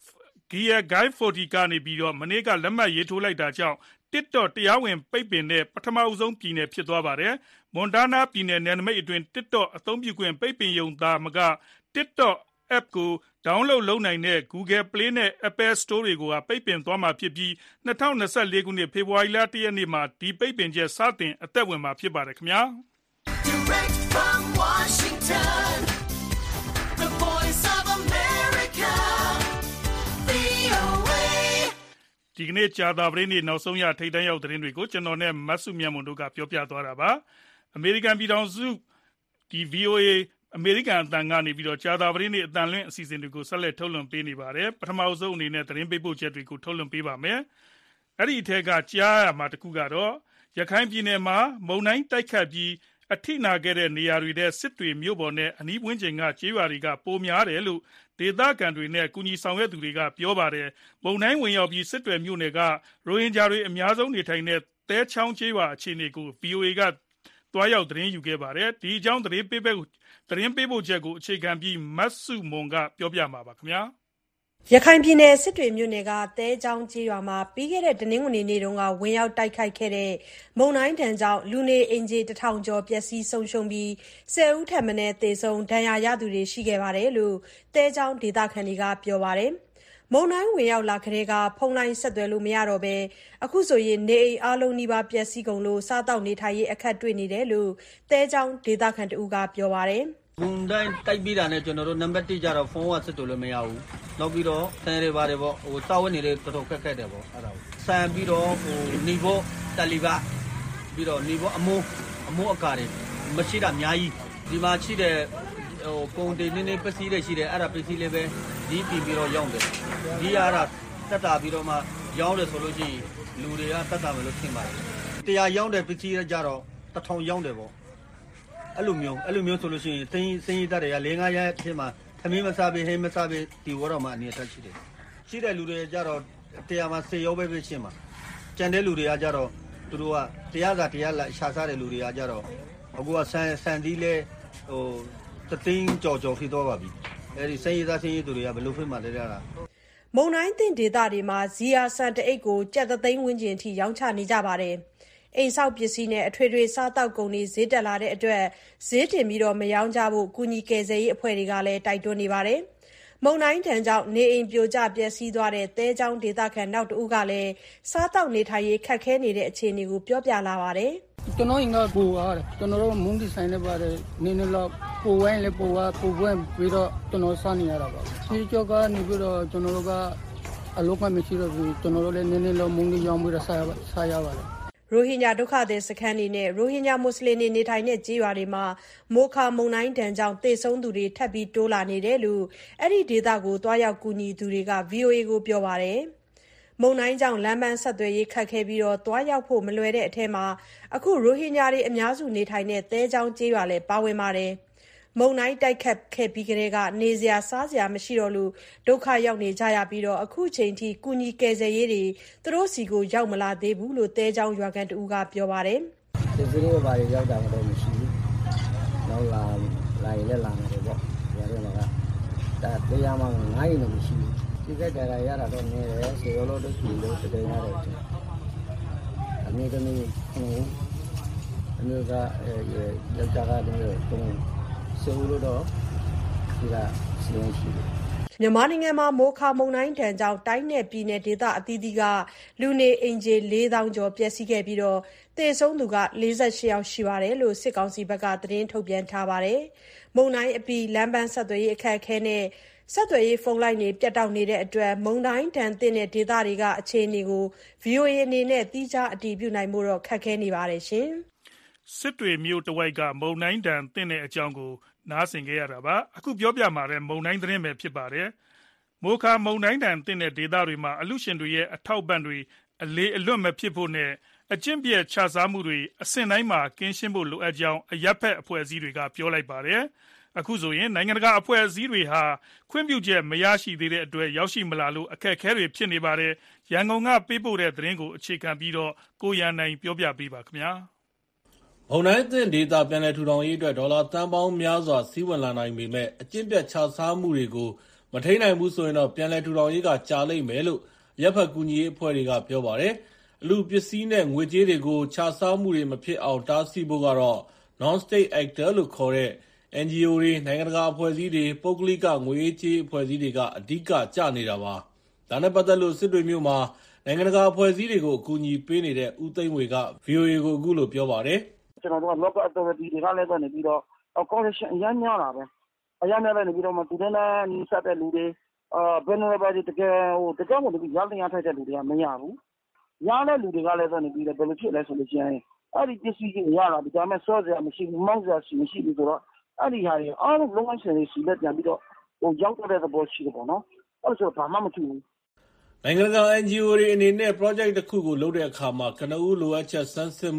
Gail Guy Fawkes ကနေပြီးတော့မနေ့ကလက်မှတ်ရေးထိုးလိုက်တာကြောင့် TikTok တရားဝင်ပိတ်ပင်တဲ့ပထမအဆုံးပြည်နယ်ဖြစ်သွားပါတယ်။မွန်တာနာပြည်နယ်နယ်နိမိတ်အတွင်း TikTok အသုံးပြုခွင့်ပိတ်ပင်ရုံသာမက TikTok app ကို download လုပ်နိုင်တဲ့ Google Play နဲ့ Apple Store တွေကိုပိတ်ပင်သွားမှာဖြစ်ပြီးtwenty twenty-fourခုနှစ်ဖေဖော်ဝါရီလoneရက်နေ့မှာဒီပိတ်ပင်ချက်စတင်အသက်ဝင်မှာဖြစ်ပါတယ်ခင်ဗျာ။ Direct from Washington, the voice of America, V O A ဒီကနေ့ကြာသပတေးနေ့နောက်ဆုံးရထိပ်တန်းရောက်သတင်းတွေကိုကျွန်တော်နဲ့မတ်စုမြတ်မွန်တို့ကပြောပြသွားတာပါ။အမေရိကန်ပြည်ထောင်စုဒီ V O Aအမေရိကန်အသံကနေပြီးတော့ကြာသပတေးနေ့အသံလွှင့်အစီအစဉ်တွေကိုဆက်လက်ထုတ်လွှင့်ပေးနေပါတယ်ပထမဆုံးအနေနဲ့သတင်းပေးပို့ချက်တွေကိုထုတ်လွှင့်ပေးပါမယ်အဲ့ဒီအထက်ကကြားရမှာတခုကတော့ရခိုင်ပြည်နယ်မှာမုန်တိုင်းတိုက်ခတ်ပြီးအထိနာခဲ့တဲ့နေရာတွေထဲစစ်တွေမြို့ပေါ်နဲ့အနီးဝန်းကျင်ကကျေးရွာတွေကပိုများတယ်လို့ဒေသခံတွေနဲ့ကူညီဆောင်ရွက်သူတွေကပြောပါတယ်။မုန်တိုင်းဝင်ရောက်ပြီးစစ်တွေမြို့နယ်ကရိုဟင်ဂျာတွေအများဆုံးနေထိုင်တဲ့သဲချောင်းကျေးရွာအခြေအနေကို ဗီအိုအေ ကသွားရောက်သတင်းယူခဲ့ပါတယ်။ဒီအကြောင်းသတင်းပေးပို့သတင်းပေးပို့ချက်ကိုအခြေခံပြီးမတ်စုမွန်ကပြောပြမှာပါခင်ဗျာ။ရခိုင်ပြည်နယ်စစ်တွေမြို့နယ်ကသဲချောင်းကျေးရွာမှာပြီးခဲ့တဲ့တနင်္ဂနွေနေ့ကဝင်ရောက်တိုက်ခိုက်ခဲ့တဲ့မုန်တိုင်းဒဏ်ကြောင့်လူနေအိမ်ခြေတစ်ထောင်ကျော်ပျက်စီးဆုံးရှုံးပြီးဆယ်ဦးထက်မနည်းသေဆုံးဒဏ်ရာရသူတွေရှိခဲ့တယ်လို့သဲချောင်းဒေသခံတွေကပြောပါတယ်။မုန်တိုင်းဝင်ရောက်လာကတည်းကဖုန်းလိုင်းဆက်သွယ်လို့မရတော့ဘဲအခုဆိုရင်နေအိမ်အလုံးနီးပါးပျက်စီးကုန်လို့စားတောက်နေထိုင်ရေးအခက်တွေ့နေတယ်လို့သဲချောင်းဒေသခံတဦးကပြောပါတယ်။မုန်တိုင်းတိုက်ပြီးတာနဲ့ကျွန်တော်တို့နံပါတ်တစ်ကြတော့ဖုန်းကဆက်သွယ်လို့မရဘူး။နောက်ပြီးတော့ဆန်တွေပါတယ်ပေါ့ဟိုစာဝတ်နေတွေတော်တော်ခက်ခဲတယ်ပေါ့အဲ့ဒါကိုဆန်ပြီးတော့ဟိုနေဖို့တလီပါပြီးတော့နေဖို့အမိုးအမိုးအကာတွေမရှိတာအများကြီးဒီမှာရှိတဲ့ဟိုကုန်တင်နေနေပစ္စည်းတွေရှိတယ်အဲ့ဒါပစ္စည်းလေးပဲဒီပြီးပြီးတော့ရောင်းတယ်ဒီအားတာတက်တာပြီးတော့မှရောင်းတယ်ဆိုလို့ရှိရင်လူတွေကတက်တာမလို့ထင်ပါတယ်တရားရောင်းတဲ့ပစ္စည်းတွေကြတော့တစ်ထောင်ရောင်းတယ်ပေါ့အဲ့လိုမျိုးအဲ့လိုမျိုးဆိုလို့ရှိရင်စင်းစင်းရတဲ့တွေက၄၅ရက်ဖြစ်မှာသမီးမစားပြီးဟင်းမစားပြီးဒီဝတော့မှအနေတက်ရှိတယ်ရှိတဲ့လူတွေကြတော့တရားမှာစေရောပဲပဲရှင်းမှာကြံတဲ့လူတွေကကြတော့သူတို့ကတရားစာတရားလာရှာစားတဲ့လူတွေကကြတော့အခုကဆန်ဆန်သီးလဲဟိုတသိန်းကြော်ကြော်ဖြစ်သွားပါပြီအဲ့ဒီစင်းရသားစင်းရသူတွေကဘယ်လိုဖြစ်မှလဲကြတာမုန်တိုင်းတင်ဒေသတွေမှာဇီယာဆန်တအိတ်ကိုကြက်သသိန်းဝန်းကျင်အထိရောင်းချနေကြပါတယ်အိမ်ဆောက်ပစ္စည်းနဲ့အထွေထွေစားတောက်ကုန်တွေဈေးတက်လာတဲ့အတွက်ဈေးတင်ပြီးမရောင်းကြဖို့ကုညီကယ်ဆယ်ရေးအဖွဲ့တွေကလည်းတိုက်တွန်းနေပါတယ်။မုန်တိုင်းတန်ကြောင့်နေအိမ်ပြိုကျပျက်စီးသွားတဲ့သဲချောင်းဒေသခံနောက်တဦးကလည်းစားတောက်နေထိုင်ရေးခက်ခဲနေတဲ့အခြေအနေကိုပြောပြလာပါတယ်။ကျွန်တော်အင်္ဂါကိုအားကျွန်တော်တို့မုန်ဒီဆိုင်နဲ့ပါတယ်နေနေလောက်ပိုဝိုင်းလေပိုဝါပိုဝဲပြီးတော့ကျွန်တော်စားနေရတာပါ။ဒီကြောက်ကနေပြီးတော့ကျွန်တော်တို့ကအလုပ်ကမရှိတော့ဘူးကျွန်တော်တို့လည်းနည်းနည်းလောက်မုန်ဒီရောင်းပြီးတော့စားရစားရပါတယ်။ရိုဟင်ဂျာဒုက္ခသည်စခန်းတွေနဲ့ရိုဟင်ဂျာမွတ်စလင်တွေနေထိုင်တဲ့ကျေးရွာတွေမှာမိုခါမုန်တိုင်းဒဏ်ကြောင့်သေဆုံးသူတွေထပ်ပြီးတိုးလာနေတယ်လို့အဲ့ဒီဒေသကိုတွားရောက်ကူညီသူတွေက ဗွီအိုအေ ကိုပြောပါတယ်။မုန်တိုင်းကြောင့်လမ်းပန်းဆက်သွယ်ရေးခက်ခဲပြီးတော့တွားရောက်ဖို့မလွယ်တဲ့အထက်မှာအခုရိုဟင်ဂျာတွေအများစုနေထိုင်တဲ့သဲချောင်းကျေးရွာလည်းပါဝင်ပါတယ်။မုန်တိုင်းတိုက်ခတ်ခဲ့ပြီးကတည်းကနေစရာစားစရာမရှိတော့လို့ဒုက္ခရောက်နေကြရပြီးတော့အခုချိန်ထိကုညီကယ်ဆယ်ရေးတွေသူတို့စီကိုရောက်မလာသေးဘူးလို့သဲချောင်းရွာကန်တူကပြောပါတယ်။ဒီစီးတွေဘာတွေရောက်တာမလို့မရှိဘူး။နောက်လာလာရင်လည်းလာမယ်ပေါ့။ရွာထဲမှာကဒါတရားမှငားရင်လည်းမရှိဘူး။ဒီကတည်းကရတာတော့နေတယ်ဆေရောလို့တို့ကြည့်လို့တကယ်ရတယ်။အမေကလည်းဟိုအမေကအဲယောက်ျားကလည်းတော့ဆိုလို့တော့ဒီကစီရင်ရှိတယ်မြန်မာနိုင်ငံမှာမိုခါမုန်တိုင်းဒဏ်ကြောင့်တိုင်းနယ်ပြည်နယ်ဒေသအသီးသီးကလူနေအိမ်ခြေလေးသောင်းကျော်ပျက်စီးခဲ့ပြီးတော့သေဆုံးသူကလေးဆယ့်ရှစ်ယောက်ရှိပါတယ်လို့စစ်ကောင်စီဘက်ကသတင်းထုတ်ပြန်ထားပါတယ်။မုန်တိုင်းအပြီးလမ်းပန်းဆက်သွယ်ရေးအခက်အခဲနဲ့ဆက်သွယ်ရေးဖုန်းလိုင်းတွေပြတ်တောက်နေတဲ့အတွက်မုန်တိုင်းဒဏ်သင့်တဲ့ဒေသတွေကအခြေအနေကို ဗွီအိုအေ အနေနဲ့သီးခြားအတည်ပြုနိုင်ဖို့တော့ခက်ခဲနေပါတယ်ရှင်။စစ်တွေမြို့တဝိုက်ကမုန်တိုင်းဒဏ်သင့်တဲ့အကြောင်းကိုနားဆင်ခဲ့ရတာပါအခုပြောပြမှာတဲ့မုံတိုင်းသတင်းပဲဖြစ်ပါတယ်မိုခါမုံတိုင်းတန်တင်တဲ့ဒေသတွေမှာအလူရှင်တွေရဲ့အထောက်ပံ့တွေအလေးအလွတ်မဖြစ်ဖို့နဲ့အကျင့်ပြည့်ခြစားမှုတွေအဆင့်တိုင်းမှာကင်းရှင်းဖို့လိုအပ်ကြောင်းအရပ်ဖက်အဖွဲ့အစည်းတွေကပြောလိုက်ပါတယ်အခုဆိုရင်နိုင်ငံတကာအဖွဲ့အစည်းတွေဟာခွင့်ပြုချက်မရရှိသေးတဲ့အတွက်ရောက်ရှိမလာလို့အခက်အခဲတွေဖြစ်နေပါတယ်ရန်ကုန်ကပေးပို့တဲ့သတင်းကိုအခြေခံပြီးတော့ကိုရန်နိုင်ပြောပြပေးပါခင်ဗျာမုန်တိုင်းသင့်ဒေသပြန်လည်ထူထောင်ရေးအတွက်ဒေါ်လာသန်းပေါင်းများစွာစီးဝင်လာနိုင်ပေမဲ့အကျင့်ပြတ်ခြစားမှုတွေကိုမထိန်းနိုင်ဘူးဆိုရင်တော့ပြန်လည်ထူထောင်ရေးကကြာလိမ့်မယ်လို့ရပ်ဖက်ကူညီရေးအဖွဲ့တွေကပြောပါတယ်။အလူပစ္စည်းနဲ့ငွေကြေးတွေကိုခြစားမှုတွေမဖြစ်အောင်တားဆီးဖို့ကတော့ non-state actor လို့ခေါ်တဲ့ အန် ဂျီ အို တွေနိုင်ငံတကာအဖွဲ့အစည်းတွေပုဂ္ဂလိကငွေရေးကြေးအဖွဲ့အစည်းတွေကအဓိကကျနေတာပါ။ဒါနဲ့ပတ်သက်လို့စစ်တွေမြို့မှာနိုင်ငံတကာအဖွဲ့အစည်းတွေကိုအကူအညီပေးနေတဲ့ဦးသိန်းဝေက ဗီအိုအေ ကိုအခုလိုပြောပါတယ်။ကျွန်တော်တို့က local authority တွေကလည်းကနေပြီးတော့ corruption အများများလာပဲအများများလည်းပြီးတော့မှသူတို့နဲ့နီးစပ်တဲ့လူတွေအာဘယ်လိုပဲတကယ်ဟိုတကယ်ကိုဒီရောက်တင်ရထိုက်တဲ့လူတွေကမရဘူးရတဲ့လူတွေကလည်းကနေပြီးတော့ဘယ်လိုဖြစ်လဲဆိုလို့ရှိရင်အဲ့ဒီပစ္စည်းကြီးရတာဒီကမဲ့စောစရာမရှိဘူးမောင်းစရာမရှိဘူးဆိုတော့အဲ့ဒီဟာတွေအားလုံးလုံးဝရှင်တွေစီလက်ပြန်ပြီးတော့ဟိုရောက်တဲ့သဘောရှိတယ်ပေါ့နော်အဲ့ဆိုဘာမှမထူဘူးနိုင်ငံတကာ အန် ဂျီ အို တွေအနေနဲ့ project တစ်ခုကိုလုပ်တဲ့အခါမှာကနဦးလိုအပ်ချက်စမ်းစစ်မှု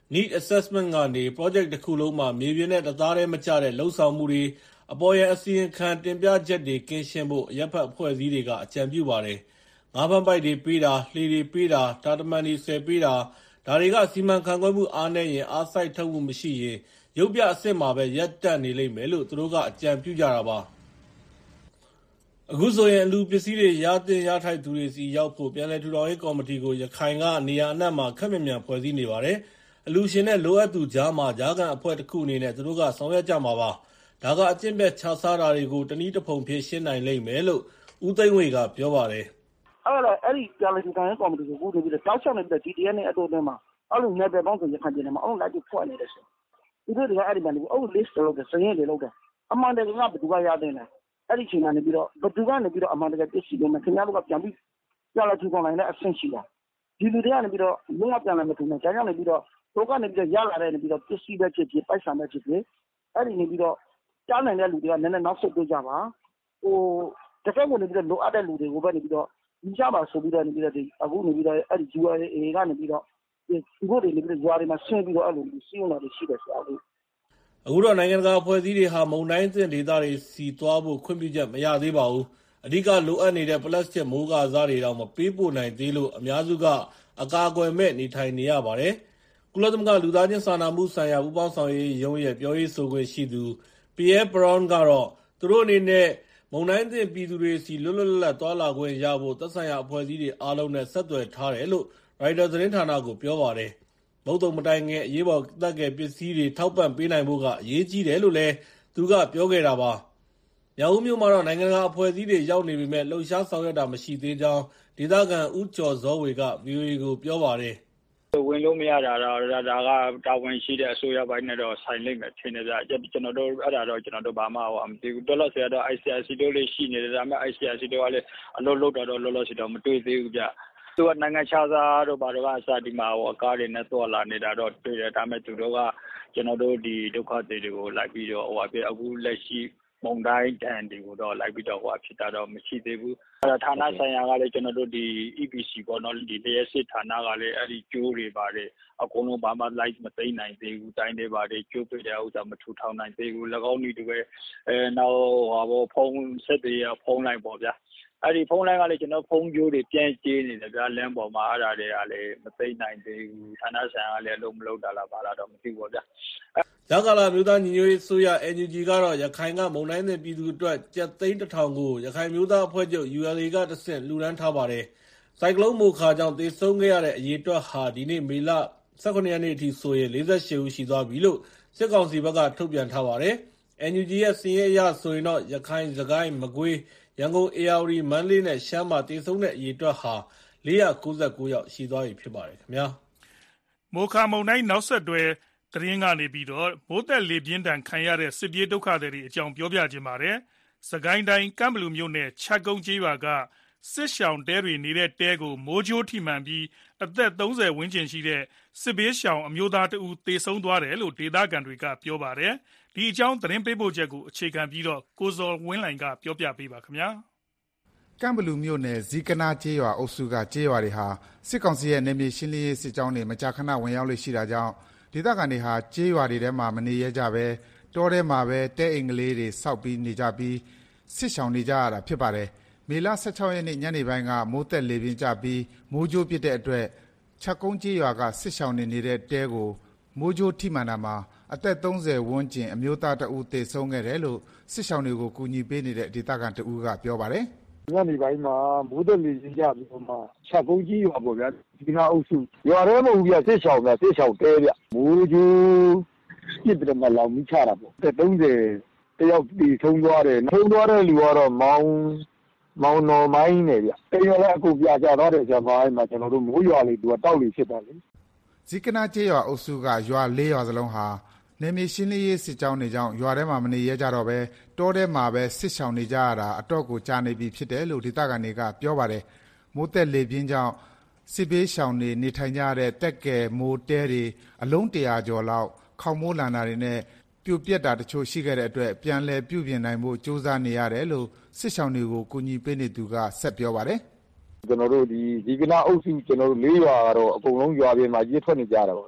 need assessment ကနေ project တစ်ခုလုံးမှာမြေပြင်နဲ့တသားတည်းမကျတဲ့လှုပ်ဆောင်မှုတွေအပေါ်ရန်အစီရင်ခံတင်ပြချက်တွေကင်းရှင်းဖို့ရပ်ဖက်အဖွဲ့အစည်းတွေကအကြံပြုပါတယ်ငါးဖမ်းပိုက်တွေပေးတာလှေတွေပေးတာတာတမန်တွေဆယ်ပေးတာဒါတွေကစီမံခန့်ခွဲမှုအားနည်းရင်အားစိုက်ထုတ်မှုမရှိရင်ရုပ်ပြအစစ်မှာပဲရပ်တန့်နေလိမ့်မယ်လို့သူတို့ကအကြံပြုကြတာပါအခုဆိုရင်အလူပစ္စည်းတွေရတင်ရထိုက်သူတွေစီရောက်ဖို့ပြန်လည်ထူထောင်ရေးကော်မတီကိုရခိုင်ကနေရာအနှံ့မှာခက်မြန်မြန်ဖွဲ့စည်းနေပါတယ်အလူရှင်နဲ့လိုအပ်သူကြားမှာကြားကန်အဖွဲ့တစ်ခုအနေနဲ့သူတို့ကဆောင်ရွက်ကြမှာပါဒါကအကျင့်ပြတ်ခြားစားတာတွေကိုတနည်းတစ်ဖုံဖြေရှင်းနိုင်လိမ့်မယ်လို့ဦးသိန်းဝေကပြောပါတယ်အဲ့ဒါအဲ့ဒီပြန်လည်ထူထောင်ရေးကော်မတီကိုကိုယ်တွေပြီးတော့တောက်ချောက်နေပြီးတော့ G T N နဲ့အတူတူမှာအဲ့လိုနယ်ပယ်ပေါင်းစုံရခိုင်ပြည်နယ်မှာအောင်လိုက်ပြီးဖွဲ့နေတယ်ဆိုသူတို့တွေကအဲ့ဒီမှာဒီအုပ် list လုပ်တယ်စရင်းတွေလုပ်တယ်အမှန်တကယ်ကဘယ်သူကရတဲ့လဲအဲ့ဒီချိန်ကနေပြီးတော့ဘယ်သူကနေပြီးတော့အမှန်တကယ်ပြည့်စုံတယ်ခင်ဗျားတို့ကပြန်ပြီးပြန်လာထူထောင်နိုင်တဲ့အဆင့်ရှိတာဒီလူတွေကနေပြီးတော့လုံးဝပြန်လာမထူနိုင်ကြကြောင်းနေပြီးတော့တို့ကနေပြီးတော့ရလာတဲ့နေပြီးတော့ပြည့်စုံတဲ့ဖြစ်ဖြစ်ပိုက်ဆံတဲ့ဖြစ်ဖြစ်အဲ့ဒီနေပြီးတော့ကြားနိုင်တဲ့လူတွေကနည်းနည်းနောက်ဆုတ်ပေးကြပါဟိုတကယ်ကိုနေပြီးတော့လိုအပ်တဲ့လူတွေကိုပဲနေပြီးတော့ဒီကြပါဆိုပြီးတော့နေပြီးတော့ဒီအခုနေပြီးတော့အဲ့ဒီ U R A ကနေပြီးတော့ဒီဘုတွေနေပြီးတော့ U R A မှာဆင်းပြီးတော့အဲ့လိုစီးရုံးလာတွေရှိတယ်ဆိုတော့အခုတော့နိုင်ငံတကာအဖွဲ့အစည်းတွေဟာမုန်တိုင်းသင့်ဒေသတွေစီသွားဖို့ခွင့်ပြုချက်မရသေးပါဘူးအဓိကလိုအပ်နေတဲ့ပလတ်စတစ်မိုးကာစားတွေတော့မပေးပို့နိုင်သေးလို့အများစုကအကာအကွယ်မဲ့နေထိုင်နေရပါတယ်ကုလသမဂ္ဂလူသားချင်းစာနာမှုဆိုင်ရာပူးပေါင်းဆောင်ရွက်ရေးရုံးရဲ့ပြောရေးဆိုခွင့်ရှိသူ Pierre Brown ကတော့သူတို့အနေနဲ့မုန်တိုင်းသင့်ပြည်သူတွေစီလွတ်လွတ်လပ်လပ်သွားလာခွင့်ရဖို့သက်ဆိုင်ရာအဖွဲ့အစည်းတွေအားလုံးနဲ့ဆက်သွယ်ထားတယ်လို့ Reuters သတင်းဌာနကိုပြောပါတယ်မုတ်တုံမတိုင်ခင်အရေးပေါ်တက်ကယ်ပစ္စည်းတွေထောက်ပံ့ပေးနိုင်ဖို့ကအရေးကြီးတယ်လို့လည်းသူကပြောခဲ့တာပါ။မြောက်ဦးမြို့မှာတော့နိုင်ငံတကာအဖွဲ့အစည်းတွေရောက်နေပေမဲ့လှုပ်ရှားဆောင်ရွက်တာမရှိသေးကြောင်းဒေသခံဦးကျော်ဇောဝေက ဗီအိုအေကိုပြောပါတယ်။ဝင်လို့မရတာတော့ဒါကတာဝန်ရှိတဲ့အစိုးရဘက်နဲ့တော့ဆိုင်လိမ့်မယ်ထင်တယ်ဗျ။ကျွန်တော်တို့အဲ့ဒါတော့ကျွန်တော်တို့ဘာမှဟောမသိဘူး။တော်တော်ဆရာတော့ I C R C တို့လေးရှိနေတယ်ဒါပေမဲ့ I C R C တို့ကလည်းအလုပ်လုပ်တော့လောလောဆယ်တော့မတွေ့သေးဘူးဗျ။သူကနိုင်ငံခြားသားတို့ဘာတို့ကအစဒီမှာဟိုအကားတွေနဲ့တော့လာနေတာတော့တွေ့တယ်ဒါပေမဲ့သူတို့ကကျွန်တော်တို့ဒီဒုက္ခတွေတွေကိုလိုက်ပြီးတော့ဟိုအပြအခုလက်ရှိမုံတိုင်းတန်တွေကိုတော့လိုက်ပြီးတော့ဟိုဖြစ်တာတော့မရှိသေးဘူးအဲ့ဒါဌာနဆိုင်ရာကလည်းကျွန်တော်တို့ဒီ E P C ပေါ့နော်ဒီလျှက်စစ်ဌာနကလည်းအဲ့ဒီကျိုးတွေပါတယ်အကုန်လုံးဘာမှလိုက်မသိနိုင်သေးဘူးတိုင်းတွေပါတယ်ကျိုးပြတဲ့ဥစ္စာမထူထောင်နိုင်သေးဘူး၎င်းတွေတူပဲအဲနောက်ဟောဖုန်းဆက်တွေဖုန်းလိုက်ပေါ့ဗျာအဲ့ဒီဖုန်းလိုင်းကလည်းကျွန်တော်ဖုန်းကြိုးတွေပြန်ကျေးနေတယ်ဗျာလမ်းပေါ်မှာအဲ့ဒါတွေကလည်းမသိနိုင်သေးဘူးဌာနဆိုင်ရာကလည်းအလုံးမလုံးတာလားဘာလားတော့မသိဘူးဗျာဇာကာလာမျိုးသားညီညွတ်ရေးဆိုရ N U G ကတော့ရခိုင်ကမုန်တိုင်းသင့်ပြည်သူအတွက်ကျပ်သိန်းတစ်ထောင်ကိုရခိုင်မျိုးသားအဖွဲ့ချုပ် U L A ကတဆင့်လှူဒန်းထားပါတယ်စိုက်ကလုန်းမိုခါကြောင့်သေဆုံးခဲ့ရတဲ့အရေးအတွက်ဟာဒီနေ့မေလ၁၇ရက်နေ့အထိဆိုရင်၄၈ဦးရှိသွားပြီလို့စစ်ကောင်စီဘက်ကထုတ်ပြန်ထားပါတယ် N U G ရဲ့စီးရဲအရဆိုရင်တော့ရခိုင်စကိုင်းမကွေးရန်ကုန် A R D မန္တလေးနဲ့ရှမ်းမှာတည်ဆုံတဲ့အရေးအတွက်ဟာ၄၉၉ယောက်ရှိသွားပြီဖြစ်ပါတယ်ခင်ဗျာမိုခါမုန်တိုင်းနောက်ဆက်တွဲသတင်းကနေပြီးတော့မိုးသက်လေပြင်းထန်ခံရတဲ့စစ်ပြေးဒုက္ခတွေအကြောင်းပြောပြခြင်းပါတယ်စကိုင်းတိုင်းကမ်ဘလူမြို့နယ်ချက်ကုန်းကျေးရွာကစစ်ရှောင်းတဲတွေနေတဲ့တဲကိုမိုးကြိုးထိမှန်ပြီးအသက်၃၀ဝန်းကျင်ရှိတဲ့စစ်ဘေးရှောင်းအမျိုးသားတဦးသေဆုံးသွားတယ်လို့ဒေသခံတွေကပြောပါတယ်ဒီအကြောင်းသတင်းပေးပို့ချက်ကိုအခြေခံပြီးတော့ကိုဇော်ဝင်းလိုင်ကပြောပြပေးပါခင်ဗျာကမ်ဘလူမြို့နယ်ဇီကနာကျေးရွာအုပ်စုကကျေးရွာတွေဟာစစ်ကောင်စီရဲ့နယ်မြေရှင်းလင်းရေးစစ်ကြောင်းတွေမကြာခဏဝင်ရောက်လို့ရှိတာကြောင့်ဒေသခံတွေဟာကျေးရွာတွေထဲမှာမနေရကြပဲတောထဲမှာပဲတဲအိမ်ကလေးတွေစောက်ပြီးနေကြပြီးစစ်ရှောင်နေကြရတာဖြစ်ပါတယ်မေလ၁၆ရက်နေ့ညနေပိုင်းကမိုးသက်လေပြင်းကျပြီးမိုးကြိုးပစ်တဲ့အတွက်ချက်ကုန်းကျေးရွာကစစ်ရှောင်နေနေတဲ့တဲကိုမိုးကြိုးထိမှန်တာမှာအသက်၃၀ဝန်းကျင်အမျိုးသားတဦးသေဆုံးခဲ့တယ်လို့စစ်ရှောင်တွေကိုကူညီပေးနေတဲ့ဒေသခံတဦးကပြောပါတယ်ညနေပိုင်းမှာမိုးသက်လေပြင်းကျပြီးတော့မှချက်ကုန်းကြီးရွာပေါ့ဗျာဒီနာအုပ်စုရွာထဲမဟုတ်ဘူးဗျစစ်ရှောင်ဗျစစ်ရှောင်တဲဗျမိုးကြိုးပြစ်တယ်မလောင်မိချတာပေါ့အသက်၃၀တယောက်ဒီဆုံးသွားတယ်ဆုံးသွားတဲ့လူကတော့မောင်မောင်တော်မိုင်းနေဗျအဲရွာကအကူပြကြတော့တဲ့ဇမိုင်းမှာကျွန်တော်တို့မိုးရွာလေးသူကတောက်လေးဖြစ်တာလေဇီကနာကျေးရွာအုပ်စုကရွာ၄ရွာစလုံးဟာနေမီရှင်းလင်းရေးစစ်ကြောင်းတွေကြောင့်ရွာထဲမှာမနေရကြတော့ပဲတောထဲမှာပဲစစ်ရှောင်နေကြရတာအတော့ကိုကြာနေပြီဖြစ်တယ်လို့ဒေသခံတွေကပြောပါတယ်မိုးသက်လေပြင်းကြောင့်စစ်ဘေးရှောင်တွေနေထိုင်ကြတဲ့တက်ကယ်မိုးတဲတွေအလုံးတရာကျော်လောက်ခေါင်မိုးလန်တာတွေနဲ့ပြိုပြက်တာတချို့ရှိခဲ့တဲ့အတွက်ပြန်လည်ပြုပြင်နိုင်ဖို့ကြိုးစားနေရတယ်လို့စစ်ရှောင်တွေကိုကူညီပေးနေသူကဆက်ပြောပါတယ်ကျွန်တော်တို့ဒီဒီကနာအုပ်စုကျွန်တော်တို့၄ရွာကတော့အကုန်လုံးရွာပြင်မှာရေးထွက်နေကြတာပါဗျ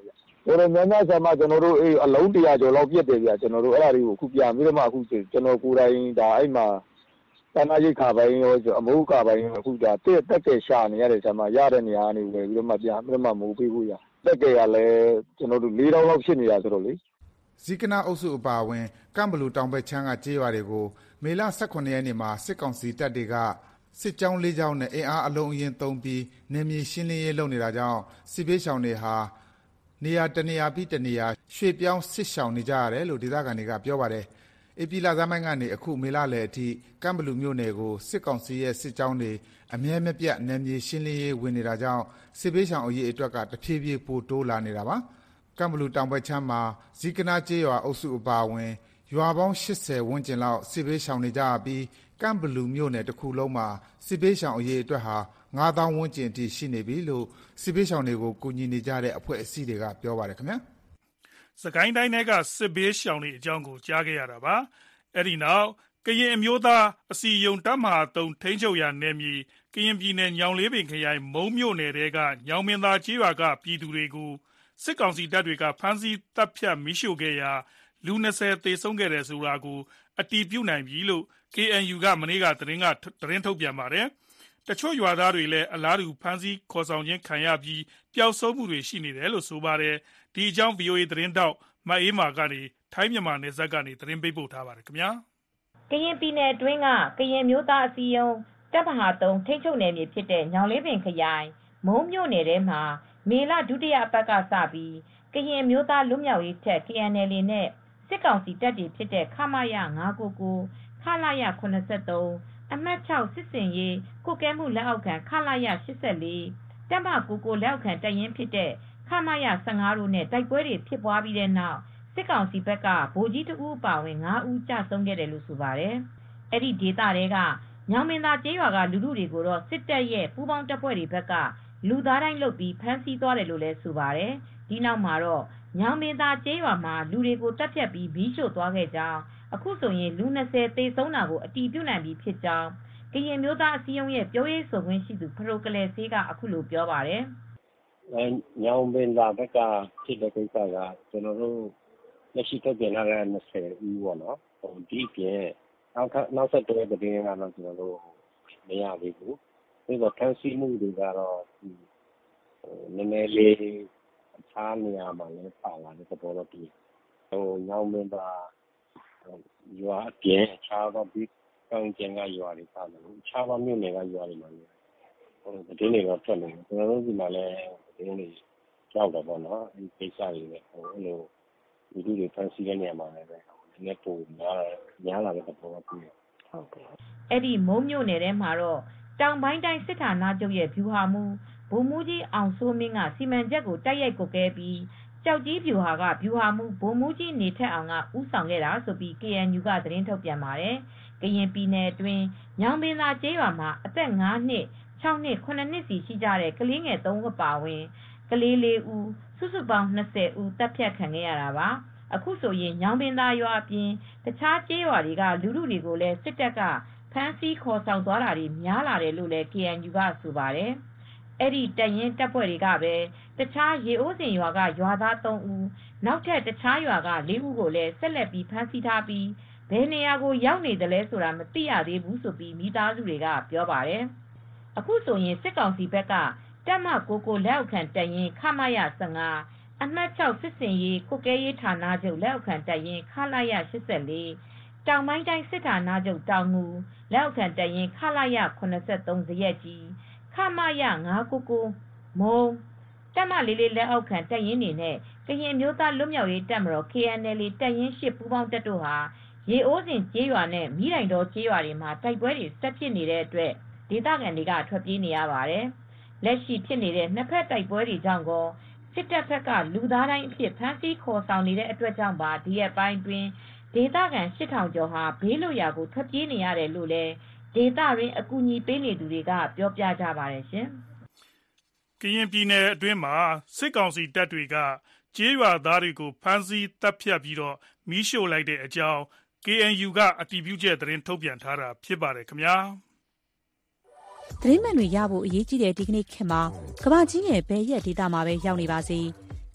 တော်တော်များများဆရာမကျွန်တော်တို့အေးအလုံးတရာကျော်လောက်ပြည့်တယ်ဗျာကျွန်တော်တို့အဲ့ဒါတွေကိုအခုပြန်ပြီးတော့မှအခုကျွန်တော်ကိုယ်တိုင်ဒါအဲ့မှာတဏှာရိတ်ခါပိုင်းရောအမိုးခါပိုင်းရောအခုဒါတက်တက်ကဲရှာနေရတယ်ဆရာမရတဲ့နေရာကနေဝယ်ပြီးတော့မှပြန်ပြီးတော့မှမိုးပေးဖို့ရတက်ကဲကလည်းကျွန်တော်တို့၄တောင်းလောက်ဖြစ်နေတာဆိုတော့လေဇီကနာအုပ်စုအပါအဝင်ကမ်ဘလူတောင်ဘက်ချမ်းကကျေးရွာတွေကိုမေလ၁၈ရက်နေ့မှာစစ်ကောင်စီတပ်တွေကစစ်ကြောင်း၄ကြောင်းနဲ့အင်အားအလုံးအရင်သုံးပြီးနေမြေရှင်းလင်းရေးလုပ်နေတာကြောင့်စစ်ဘေးရှောင်တွေဟာနေရာတနေရာပြီးတနေရာရွှေ့ပြောင်းစစ်ရှောင်နေကြရတယ်လို့ဒေသခံတွေကပြောပါတယ်။ဧပြီလဆန်းပိုင်းကနေအခုမေလလယ်အထိကမ်ဘလူမြို့နယ်ကိုစစ်ကောင်စီရဲ့စစ်ကြောင်းတွေအမြဲမပြတ်နေမြေရှင်းလင်းရေးဝင်နေတာကြောင့်စစ်ဘေးရှောင်အရေးအတွက်ကတဖြည်းဖြည်းပိုတိုးလာနေတာပါ။ကမ်ဘလူတောင်ဘက်ချမ်းမှာဇီကနာကျေးရွာအုပ်စုအပါအဝင်ရွာပေါင်း၈၀ဝန်းကျင်လောက်စစ်ဘေးရှောင်နေကြပြီးကမ်ဘလူမြို့နယ်တစ်ခုလုံးမှာစစ်ဘေးရှောင်အရေးအတွက်ဟာငါးသောင်းဝန်းကျင်အထိရှိနေပြီလို့စစ်ဘေးရှောင်တွေကိုကူညီနေကြတဲ့အဖွဲ့အစည်းတွေကပြောပါတယ်ခင်ဗျာစကိုင်းတိုင်းကစစ်ဘေးရှောင်တွေအကြောင်းကိုကြားခဲ့ရတာပါအဲ့ဒီနောက်ကရင်အမျိုးသားအစည်းအရုံးတပ်မဟာသုံးထိန်းချုပ်ရာနယ်မြေကရင်ပြည်နယ်ညောင်လေးပင်ခရိုင်မုံမြို့နယ်တဲကညောင်မင်းသားကြီးရွာကပြည်သူတွေကိုစစ်ကောင်စီတပ်တွေကဖမ်းဆီးတပ်ဖြတ်မိရှို့ခဲ့ရာလူ၂၀သေဆုံးခဲ့တယ်ဆိုတာကိုအတည်ပြုနိုင်ပြီလို့ ကေအန်ယူ ကမနေ့ကသတင်းကသတင်းထုတ်ပြန်ပါတယ်တချို့ရွာသားတွေလည်းအလားတူဖမ်းဆီးခေါ်ဆောင်ခြင်းခံရပြီးပျောက်ဆုံးမှုတွေရှိနေတယ်လို့ဆိုပါတယ်ဒီအကြောင်း ဗွီအိုအေ သတင်းတောက်မအေးမာကနေထိုင်းမြန်မာနယ်စပ်ကနေသတင်းပေးပို့ထားပါတယ်ခင်ဗျာကရင်ပြည်နယ်အတွင်းကကရင်မျိုးသားအစည်းအရုံးတပ်မဟာသုံးထိန်းချုပ်နယ်မြေဖြစ်တဲ့ညောင်လေးပင်ခရိုင်မုံမြို့နယ်ထဲမှာမေလဒုတိယအပတ်ကစပြီးကရင်မျိုးသားလွတ်မြောက်ရေးတပ် ကေအန်အယ်အေ နဲ့စစ်ကောင်စီတပ်တွေဖြစ်တဲ့ခမရ၅၉၉ခလာရ၇၃အမှတ်၆စစ်စင်ရေးကုကဲမှုလက်အောက်ခံခလာရ၈၄တပ်မကိုကိုလက်အောက်ခံတပ်ရင်းဖြစ်တဲ့ခမရ၁၅တို့နဲ့တိုက်ပွဲတွေဖြစ်ပွားပြီးတဲ့နောက်စစ်ကောင်စီဘက်ကဗိုလ်ကြီးတဦးအပါအဝင်၅ဦးကြာဆုံးခဲ့တယ်လို့ဆိုပါတယ်။အဲ့ဒီဒေသတွေကညောင်မင်းသားကျေးရွာကလူလူတွေကိုတော့စစ်တပ်ရဲ့ပူးပေါင်းတပ်ဖွဲ့တွေဘက်ကလူသားတိုင်းလုပ်ပြီးဖမ်းဆီးသွားတယ်လို့လည်းဆိုပါတယ်။ဒီနောက်မှာတော့ညောင်မင်းသားကျေးရွာမှာလူတွေကိုတပ်ဖြတ်ပြီးမီးရှို့သွားခဲ့ကြောင်းအခုဆိုရင်လူ၂၀သေဆုံးတာကိုအတည်ပြုနိုင်ပြီဖြစ်ကြောင်းကရင်မျိုးသားအစည်းအရုံးရဲ့ပြောရေးဆိုခွင့်ရှိသူဖရိုကလေးဆေးကအခုလိုပြောပါတယ်။ညောင်မင်းသားဘက်ကဖြစ်တဲ့ကိစ္စကကျွန်တော်တို့လက်ရှိထုတ်ပြန်လာတဲ့၂၀ဦးပေါ့နော်။ဟိုဒီပြင်နောက်နောက်ဆက်တွဲသတင်းကတော့ကျွန်တော်တို့မရသေးဘူး။ပြီးတော့ဖမ်းဆီးမှုတွေကတော့နည်းနည်းလေးအခြားနေရာမှာလည်းပါလာတဲ့သဘောတော့ပြီးဟိုညောင်မင်းသားရွာအပြင်အခြားသောဒီကောင်းကျင်ကရွာတွေပါတယ်အခြားသောမြို့နယ်ကရွာတွေမှာလည်းဟိုသတင်းတွေတော့ထွက်နေတယ်ကျွန်တော်တို့ဒီမှာလည်းသတင်းတွေကြောက်တော့ပေါ့နော်ဒီကိစ္စတွေလည်းဟိုအဲ့လိုဒီလူတွေဖန်ဆီးတဲ့နေရာမှာလည်းဒီနေ့ပုံများများလာတဲ့သဘောတော့ပြီးဟုတ်ကဲ့အဲ့ဒီမုံမြို့နယ်ထဲမှာတော့တောင်ပိုင်းတိုင်းစစ်ဌာနချုပ်ရဲ့ဗျူဟာမှူးဗိုလ်မှူးကြီးအောင်စိုးမင်းကစီမံချက်ကိုတိုက်ရိုက်ကိုကဲပြီးကြောက်ကြီးဗျူဟာကဗျူဟာမှူးဗိုလ်မှူးကြီးနေထက်အောင်ကဥဆောင်ခဲ့တာဆိုပြီး ကေအန်ယူ ကသတင်းထုတ်ပြန်ပါတယ်။ကရင်ပြည်နယ်အတွင်းညောင်ပင်သာကျေးရွာမှာအသက်၅နှစ်၆နှစ်၇နှစ်စီရှိကြတဲ့ကလေးငယ်၃ဦးပါဝင်ကလေး၄ဦးစုစုပေါင်း၂၀ဦးတပ်ဖြတ်ခံခဲ့ရတာပါ။အခုဆိုရင်ညောင်ပင်သာရွာအပြင်တခြားကျေးရွာတွေကလူလူတွေကိုလည်းစစ်တပ်ကဖမ်းဆီးခေါ်ဆောင်သွားတာတွေများလာတယ်လို့လည်း ကေအန်ယူ ကဆိုပါတယ်။အဲ့ဒီတရင်တပ်ဖွဲ့တွေကပဲတခြားရေအိုးစင်ရွာကရွာသား၃ဦးနောက်ထပ်တခြားရွာက၄ဦးကိုလည်းဆက်လက်ပြီးဖမ်းဆီးထားပြီးဘယ်နေရာကိုရောက်နေတယ်လဲဆိုတာမသိရသေးဘူးဆိုပြီးမိသားစုတွေကပြောပါတယ်။အခုဆိုရင်စစ်ကောင်စီဘက်ကတပ်မကိုကိုလက်အောက်ခံတပ်ရင်းခမရ၁၅အမှတ်၆စစ်စင်ရေးကုကဲရေးဌာနချုပ်လက်အောက်ခံတပ်ရင်းခလာရ၈၄တောင်ပိုင်းတိုင်းစစ်ဌာနချုပ်တောင်ငူလက်အောက်ခံတပ်ရင်းခလာရ၇၃ဇရက်ကြီးခမရ၅၉၉မုံတပ်မလေးလေးလက်အောက်ခံတပ်ရင်းတွေနဲ့ကရင်မျိုးသားလွတ်မြောက်ရေးတပ်မတော် ကေအန်အယ်အေ တပ်ရင်း၈ပူးပေါင်းတပ်တို့ဟာရေအိုးစင်ကျေးရွာနဲ့မီးတိုင်တော်ကျေးရွာတွေမှာတိုက်ပွဲတွေဆက်ဖြစ်နေတဲ့အတွက်ဒေသခံတွေကထွက်ပြေးနေရပါတယ်။လက်ရှိဖြစ်နေတဲ့နှစ်ဖက်တိုက်ပွဲတွေကြောင့်ကောစစ်တပ်ဘက်ကလူသားတိုင်းအဖြစ်ဖမ်းဆီးခေါ်ဆောင်နေတဲ့အတွက်ကြောင့်ပါဒီရက်ပိုင်းတွင်ဒေသခံ၈ထောင်ကျော်ဟာဘေးလွတ်ရာကိုထွက်ပြေးနေရတယ်လို့လည်းဒေသတွင်အကူအညီပေးနေသူတွေကပြောပြကြပါတယ်ရှင်။ကရင်ပြည်နယ်အတွင်းမှာစစ်ကောင်စီတပ်တွေကကျေးရွာသားတွေကိုဖမ်းဆီးတပ်ဖြတ်ပြီးတော့မီးရှို့လိုက်တဲ့အကြောင်း ကေအန်ယူ ကအတည်ပြုချက်သတင်းထုတ်ပြန်ထားတာဖြစ်ပါတယ်ခင်ဗျာ။သတင်းမှန်တွေရဖို့အရေးကြီးတဲ့ဒီကနေ့ခေတ်မှာကမ္ဘာကြီးရဲ့ဘယ်ရက်ဒေသမှာပဲရောက်နေပါစေ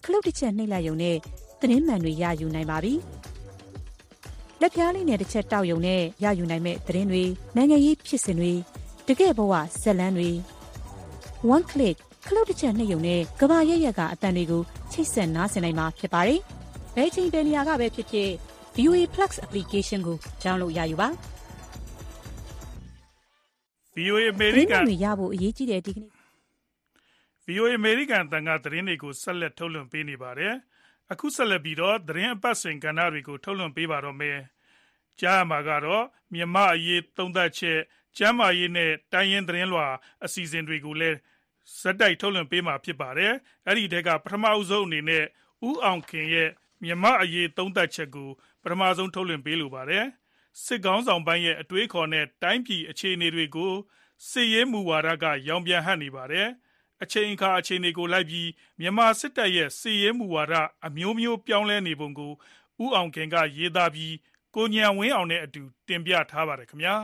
ခလုတ်တစ်ချက်နှိပ်လိုက်ရုံနဲ့သတင်းမှန်တွေရယူနိုင်ပါပြီ။လက်ပြားလေးနဲ့တစ်ချက်တောက်ရုံနဲ့ရယူနိုင်မဲ့သတင်းတွေနိုင်ငံရေးဖြစ်စဉ်တွေတကယ့်ဘဝဇာတ်လမ်းတွေ one click ခလုတ်တစ်ချက်နှိပ်ရုံနဲ့ကဘာရက်ရက်ကအတန်တွေကိုချိတ်ဆက်နားဆင်နိုင်မှာဖြစ်ပါတယ်။ဘယ်ချိန်ဘယ်နေရာကပဲဖြစ်ဖြစ် ဗီ အို အေ Plus application ကို download ရယူပါ။ ဗီ အို အေ American တွေရဖို့အရေးကြီးတဲ့ဒီကနေ့ဗီ အို အေ American တန်ခါသတင်းတွေကိုဆက်လက်ထုတ်လွှင့်ပေးနေပါတယ်။အခုဆက်လက်ပြီးတော့သတင်းအပတ်စဉ်ကဏ္ဍတွေကိုထုတ်လွှင့်ပေးပါတော့မယ်။ကြားရမှာကတော့မြန်မာအရေးသုံးသပ်ချက်ကျမ်းမာရေးနဲ့တိုင်းရင်းသတင်းလွှာအစီအစဉ်တွေကိုလည်းဇက်တိုက်ထုတ်လွှင့်ပေးမှာဖြစ်ပါတယ်။အဲ့ဒီတဲကပထမအဆုံးအနေနဲ့ဦးအောင်ခင်ရဲ့မြန်မာအရေးသုံးသပ်ချက်ကိုပထမဆုံးထုတ်လွှင့်ပေးလိုပါတယ်။စစ်ကောင်းဆောင်ပိုင်းရဲ့အတွေးခေါ်နဲ့တိုင်းပြည်အခြေအနေတွေကိုစစ်ရေးမူဝါဒကရောင်ပြန်ဟပ်နေပါတယ်။အချိန်အခါအခြေအနေကိုလိုက်ပြီးမြန်မာစစ်တပ်ရဲ့စစ်ရေးမူဝါဒအမျိုးမျိုးပြောင်းလဲနေပုံကိုဦးအောင်ခင်ကရေးသားပြီးကိုညံဝင်းအောင်နဲ့အတူတင်ပြထားပါတယ်ခင်ဗျာ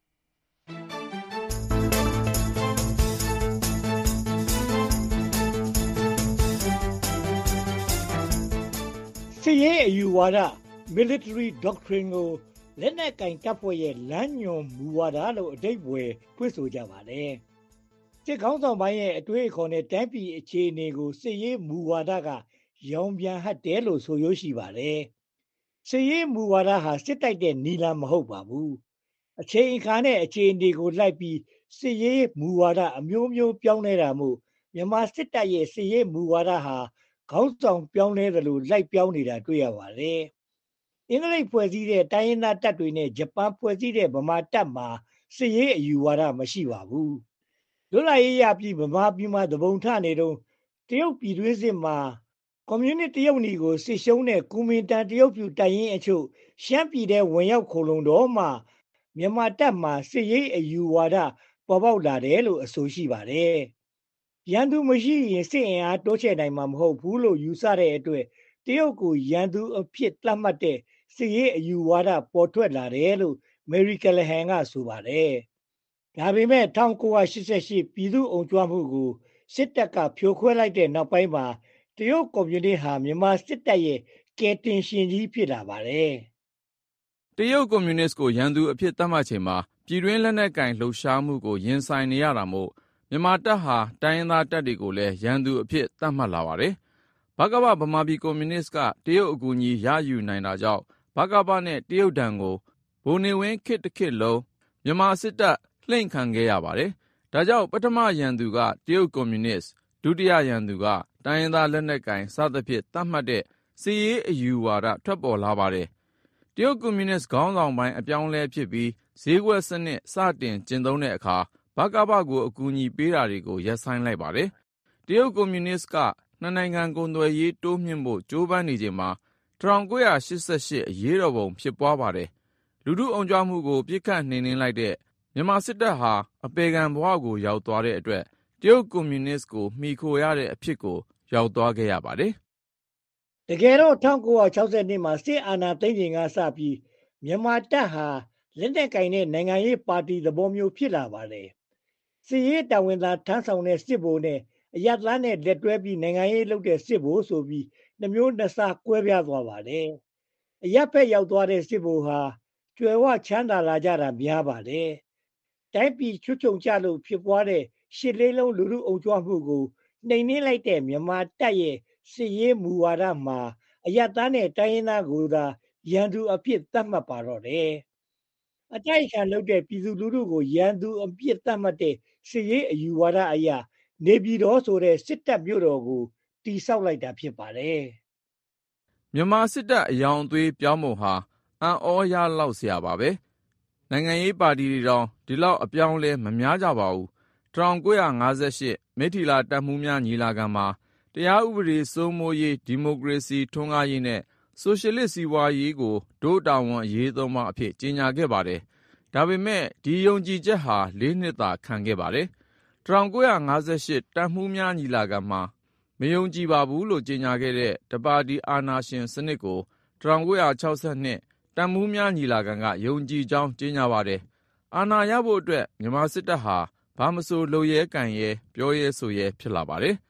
စစ်ရေးအယူဝါဒ military doctrine ကိုလက်နက်ကင်တပ်ဖွဲ့ရဲ့လမ်းညွှန်မူဝါဒလို့အဓိပ္ပာယ်ဖွင့်ဆိုကြပါတယ်။စစ်ကောင်းဆောင်ပိုင်းရဲ့အတွေးအခေါ်နဲ့တိုင်းပြည်အခြေအနေကိုစစ်ရေးမူဝါဒကရောင်ပြန်ဟပ်တယ်လို့ဆိုရရှိပါတယ်။စစ်ရေးမူဝါဒဟာစစ်တိုက်တဲ့နီလန်မဟုတ်ပါဘူး။အချိန်အခါနဲ့အခြေအနေကိုလိုက်ပြီးစစ်ရေးမူဝါဒအမျိုးမျိုးပြောင်းလဲတာမို့မြန်မာစစ်တပ်ရဲ့စစ်ရေးမူဝါဒဟာခေါင်းဆောင်ပြောင်းလဲသလိုလိုက်ပြောင်းနေတာတွေ့ရပါတယ်။အင်္ဂလိပ်ဖွဲ့စည်းတဲ့တိုင်းရင်းသားတပ်တွေနဲ့ဂျပန်ဖွဲ့စည်းတဲ့ဗမာတပ်မှာစစ်ရေးအယူဝါဒမရှိပါဘူး။လွတ်လပ်ရေးရပြီးဗမာပြည်မှာသဘုံထနေတော့တရုတ်ပြည်တွင်းစစ်မှာကွန်မြူနစ်တရုတ်နီကိုစစ်ရှုံးတဲ့ကူမင်တန်တရုတ်ပြည်တိုင်ရင်အချို့ရှမ်းပြည်တဲ့ဝင်ရောက်ခိုလုံတော့မှမြန်မာတပ်မှာစစ်ရေးအယူဝါဒပေါ်ပေါက်လာတယ်လို့အဆိုရှိပါတယ်။ရန်သူမရှိရင်စစ်အင်အားတိုးချဲ့နိုင်မှာမဟုတ်ဘူးလို့ယူဆတဲ့အတွက်တရုတ်ကိုရန်သူအဖြစ်သတ်မှတ်တဲ့စစ်ရေးအယူဝါဒပေါ်ထွက်လာတယ်လို့မေရီကလဟန်ကဆိုပါတယ်။ဒါပေမဲ့၁၉၈၈ပြည်သူ့အုံကြွမှုကိုစစ်တပ်ကဖြိုခွဲလိုက်တဲ့နောက်ပိုင်းမှာတရုတ်ကွန်မြူနစ်ဟာမြန်မာစစ်တပ်ရဲ့ကယ်တင်ရှင်ကြီးဖြစ်လာပါတယ်။တရုတ်ကွန်မြူနစ်ကိုရန်သူအဖြစ်သတ်မှတ်ချိန်မှာပြည်တွင်းလက်နက်ကင်လှုပ်ရှားမှုကိုရင်ဆိုင်နေရတာမို့မြန်မာတပ်ဟာတိုင်းရင်းသားတပ်တွေကိုလည်းရန်သူအဖြစ်သတ်မှတ်လာပါတယ်။ဗကပဗမာပြည်ကွန်မြူနစ်ကတရုတ်အကူအညီရယူနိုင်တာကြောင့်ဗကပနဲ့တရုတ်ဒဏ်ကိုဗိုလ်နေဝင်းခေတ်တစ်ခေတ်လုံးမြန်မာစစ်တပ်လှိမ့်ခံခဲ့ရပါတယ်။ဒါကြောင့်ပထမရန်သူကတရုတ်ကွန်မြူနစ်ဒုတိယရန်သူကတိုင်းရင်းသားလက်နက်ကင်စသဖြင့်သတ်မှတ်တဲ့စစ်ရေးအယူဝါဒထွက်ပေါ်လာပါတယ်။တရုတ်ကွန်မြူနစ်ခေါင်းဆောင်ပိုင်းအပြောင်းလဲဖြစ်ပြီးဈေးကွက်စနစ်စတင်ကျင့်သုံးတဲ့အခါဗကပကိုအကူအညီပေးတာတွေကိုရပ်ဆိုင်းလိုက်ပါတယ်။တရုတ်ကွန်မြူနစ်ကနှစ်နိုင်ငံကုန်သွယ်ရေးတိုးမြှင့်ဖို့ကြိုးပမ်းနေချိန်မှာ၁၉၈၈အရေးတော်ပုံဖြစ်ပွားပါတယ်။လူထုအုံကြွမှုကိုပြစ်ခတ်နှိမ်နင်းလိုက်တဲ့မြန်မာစစ်တပ်ဟာအပေခံဘဝကိုရောက်သွားတဲ့အတွက်တရုတ်ကွန်မြူနစ်ကိုမှီခိုရတဲ့အဖြစ်ကိုရောက်သွားခဲ့ရပါတယ်။တကယ်တော့၁၉၆၂မှာစစ်အာဏာသိမ်းချိန်ကစပြီးမြန်မာတပ်ဟာလက်နက်ကင်တဲ့နိုင်ငံရေးပါတီသဘောမျိုးဖြစ်လာပါတယ်။စစ်ရေးတာဝန်သာထမ်းဆောင်တဲ့စစ်ဗိုလ်နဲ့အရပ်သားနဲ့လက်တွဲပြီးနိုင်ငံရေးလုပ်တဲ့စစ်ဗိုလ်ဆိုပြီးနှမျိုးနှစ်စားကွဲပြားသွားပါတယ်။အရပ်ဖက်ရောက်သွားတဲ့စစ်ဗိုလ်ဟာကြွယ်ဝချမ်းသာလာကြတာများပါတယ်။တိုင်းပြည်ချွတ်ချုံကျလို့ဖြစ်ပွားတဲ့ရှစ်လေးလုံးလူထုအုံကြွမှုကိုနှိမ်နင်းလိုက်တဲ့မြန်မာတပ်ရဲ့စစ်ရေးမူဝါဒမှာအရပ်သားနဲ့တိုင်းရင်းသားကိုသာရန်သူအဖြစ်သတ်မှတ်ပါတော့တယ်။အတိုက်ခံလုပ်တဲ့ပြည်သူလူထုကိုရန်သူအဖြစ်သတ်မှတ်တဲ့စစ်ရေးအယူဝါဒအရနေပြည်တော်ဆိုတဲ့စစ်တပ်မြို့တော်ကိုတည်ဆောက်လိုက်တာဖြစ်ပါတယ်။မြန်မာစစ်တပ်အယောင်အသွေးပြောင်းပုံဟာအံ့ဩရလောက်စရာပါပဲ။နိုင်ငံရေးပါတီတွေတောင်ဒီလောက်အပြောင်းလဲမများကြပါဘူး။၁၉၅၈မိထီလာတပ်မှူးများညီလာခံမှာတရားဥပဒေစိုးမိုးရေးဒီမိုကရေစီထွန်းကားရေးနဲ့ဆိုရှယ်လစ်စီးပွားရေးကိုဒို့တာဝန်အရေးသုံးပါအဖြစ်ကြေညာခဲ့ပါတယ်။ဒါပေမဲ့ဒီယုံကြည်ချက်ဟာလေးနှစ်သာခံခဲ့ပါတယ်။၁၉၅၈တပ်မှူးများညီလာခံမှာမယုံကြည်ပါဘူးလို့ကြေညာခဲ့တဲ့တပါတီအာဏာရှင်စနစ်ကို၁၉၆၂တပ်မှူးများညီလာခံကယုံကြည်ကြောင်းကြေညာပါတယ်။အာဏာရဖို့အတွက်မြန်မာစစ်တပ်ဟာဘာမဆိုလုပ်ရဲကံရဲပြောရဲဆိုရဲဖြစ်လာပါတယ်။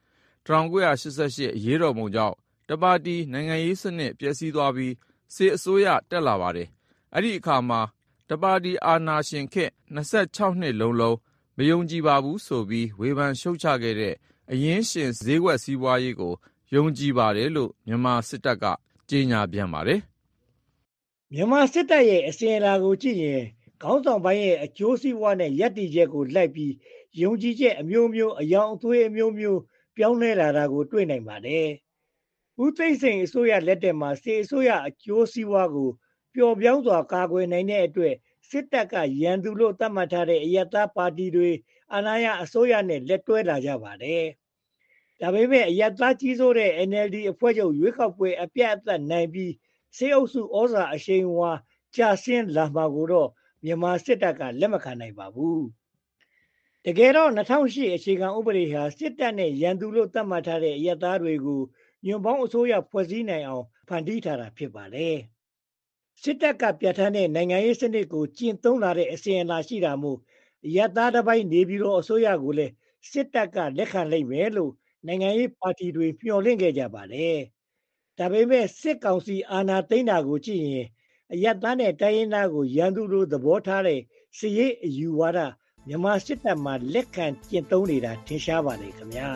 ၁၉၈၈ အရေးတော်ပုံကြောင့်တပါတီနိုင်ငံရေးစနစ်ပျက်စီးသွားပြီးစစ်အစိုးရတက်လာပါတယ်။အဲ့ဒီအခါမှာတပါတီအာဏာရှင်ခေတ်၂၆နှစ်လုံးလုံးမယုံကြည်ပါဘူးဆိုပြီးဝေဖန်ရှုတ်ချခဲ့တဲ့အရင်းရှင်ဈေးကွက်စီးပွားရေးကိုယုံကြည်ပါတယ်လို့မြန်မာစစ်တပ်ကကြေညာပြန်ပါတယ်။မြန်မာစစ်တပ်ရဲ့အစဉ်အလာကိုကြည့်ရင်ခေါင်းဆောင်ပိုင်းရဲ့အကျိုးစီးပွားနဲ့ယက်တီချက်ကိုလိုက်ပြီးယုံကြည်ချက်အမျိုးမျိုးအယောင်အသွေးအမျိုးမျိုးပြောင်းလဲလာတာကိုတွေ့နိုင်ပါတယ်။ဦးသိန်းစိန်အစိုးရလက်ထက်မှာစစ်အစိုးရအကျိုးစီးပွားကိုပျော်ပြောင်းစွာကာကွယ်နိုင်တဲ့အတွက်စစ်တပ်ကရန်သူလို့သတ်မှတ်ထားတဲ့အယက်သားပါတီတွေအာဏာရအစိုးရနဲ့လက်တွဲလာကြပါတယ်။ဒါပေမဲ့အယက်သားကြီးစိုးတဲ့ N L D အဖွဲ့ချုပ်ရွေးကောက်ပွဲအပြတ်အသတ်နိုင်ပြီးစစ်အုပ်စုဩဇာအရှိန်အဝါကျဆင်းလာမှာကိုတော့မြန်မာစစ်တပ်ကလက်မခံနိုင်ပါဘူး။တကယ်တော့၂၀၀၈အခြေခံဥပဒေဟာစစ်တပ်နဲ့ရန်သူလို့သတ်မှတ်ထားတဲ့အယက်သားတွေကိုညွန့်ပေါင်းအစိုးရဖွဲ့စည်းနိုင်အောင်ဖန်တီးထားတာဖြစ်ပါတယ်။စစ်တပ်ကပြဋ္ဌာန်းတဲ့နိုင်ငံရေးစနစ်ကိုကျင့်သုံးလာတဲ့အစဉ်အလာရှိတာမို့အယက်သားတစ်ပိုင်းနေပြည်တော်အစိုးရကိုလည်းစစ်တပ်ကလက်ခံလိုက်မယ်လို့နိုင်ငံရေးပါတီတွေမျှော်လင့်ခဲ့ကြပါတယ်။ဒါပေမဲ့စစ်ကောင်စီအာဏာသိမ်းတာကိုကြည့်ရင်အယက်သားနဲ့တိုင်းရင်းသားကိုရန်သူလိုသဘောထားတဲ့စစ်ရေးအယူဝါဒမြန်မာစစ်တပ်မှာလက်ခံကျင့်သုံးနေတာထင်ရှားပါတယ်ခင်ဗျာ